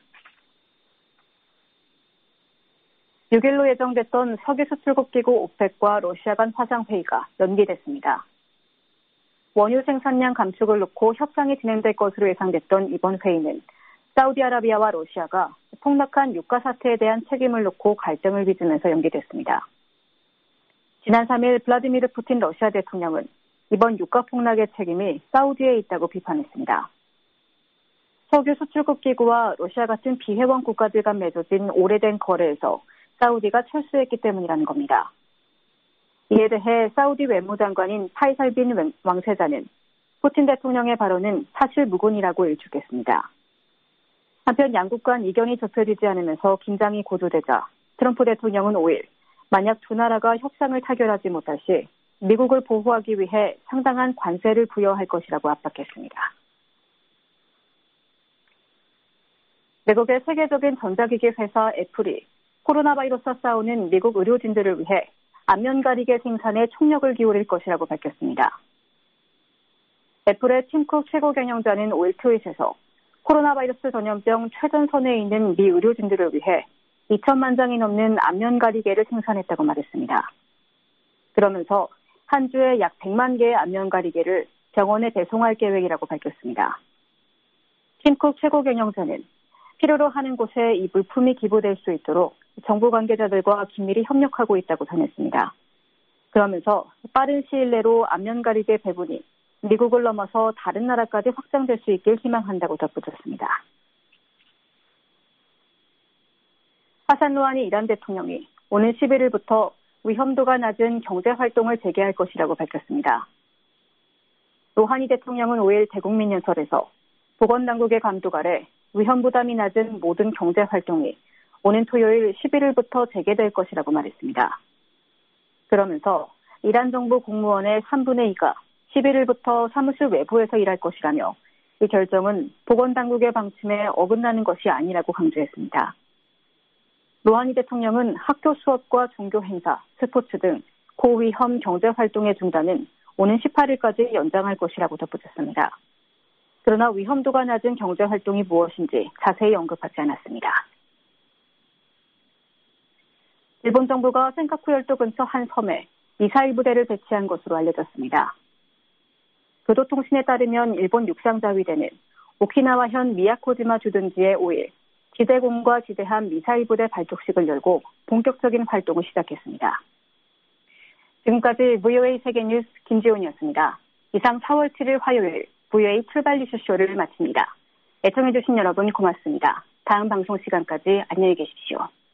Speaker 1: 육 일로 예정됐던 석유 수출국 기구 오펙과 러시아 간 화상회의가 연기됐습니다. 원유 생산량 감축을 놓고 협상이 진행될 것으로 예상됐던 이번 회의는 사우디아라비아와 러시아가 폭락한 유가 사태에 대한 책임을 놓고 갈등을 빚으면서 연기됐습니다. 지난 삼 일 블라디미르 푸틴 러시아 대통령은 이번 유가 폭락의 책임이 사우디에 있다고 비판했습니다. 석유 수출국 기구와 러시아 같은 비회원 국가들 간 맺어진 오래된 거래에서 사우디가 철수했기 때문이라는 겁니다. 이에 대해 사우디 외무장관인 파이살 빈 왕세자는 푸틴 대통령의 발언은 사실 무근이라고 일축했습니다. 한편 양국 간 이견이 좁혀지지 않으면서 긴장이 고조되자 트럼프 대통령은 오 일 만약 두 나라가 협상을 타결하지 못할 시 미국을 보호하기 위해 상당한 관세를 부여할 것이라고 압박했습니다. 미국의 세계적인 전자기기 회사 애플이 코로나 바이러스와 싸우는 미국 의료진들을 위해 안면 가리개 생산에 총력을 기울일 것이라고 밝혔습니다. 애플의 팀 쿡 최고 경영자는 오 일 트윗에서 코로나 바이러스 전염병 최전선에 있는 미 의료진들을 위해 이천만 장이 넘는 안면 가리개를 생산했다고 말했습니다. 그러면서 한 주에 약 백만 개의 안면 가리개를 병원에 배송할 계획이라고 밝혔습니다. 팀 쿡 최고 경영자는 필요로 하는 곳에 이 물품이 기부될 수 있도록 정부 관계자들과 긴밀히 협력하고 있다고 전했습니다. 그러면서 빠른 시일 내로 안면 가리개 배분이 미국을 넘어서 다른 나라까지 확장될 수 있길 희망한다고 덧붙였습니다. 하산 루하니 이란 대통령이 오는 십일 일부터 위험도가 낮은 경제활동을 재개할 것이라고 밝혔습니다. 루하니 대통령은 오 일 대국민 연설에서 보건당국의 감독 아래 위험 부담이 낮은 모든 경제활동이 오는 토요일 십일 일부터 재개될 것이라고 말했습니다. 그러면서 이란 정부 공무원의 삼분의 이가 십일 일부터 사무실 외부에서 일할 것이라며 이 결정은 보건당국의 방침에 어긋나는 것이 아니라고 강조했습니다. 루하니 대통령은 학교 수업과 종교 행사, 스포츠 등 고위험 경제활동의 중단은 오는 십팔 일까지 연장할 것이라고 덧붙였습니다. 그러나 위험도가 낮은 경제활동이 무엇인지 자세히 언급하지 않았습니다. 일본 정부가 센카쿠 열도 근처 한 섬에 미사일 부대를 배치한 것으로 알려졌습니다. 교도통신에 따르면 일본 육상자위대는 오키나와현 미야코지마 주둔지에 오 일 지대공과 지대함 미사일 부대 발족식을 열고 본격적인 활동을 시작했습니다. 지금까지 브이오에이 세계뉴스 김지훈이었습니다. 이상 사월 칠일 화요일 브이오에이 출발 뉴스쇼를 마칩니다. 애청해주신 여러분 고맙습니다. 다음 방송 시간까지 안녕히 계십시오.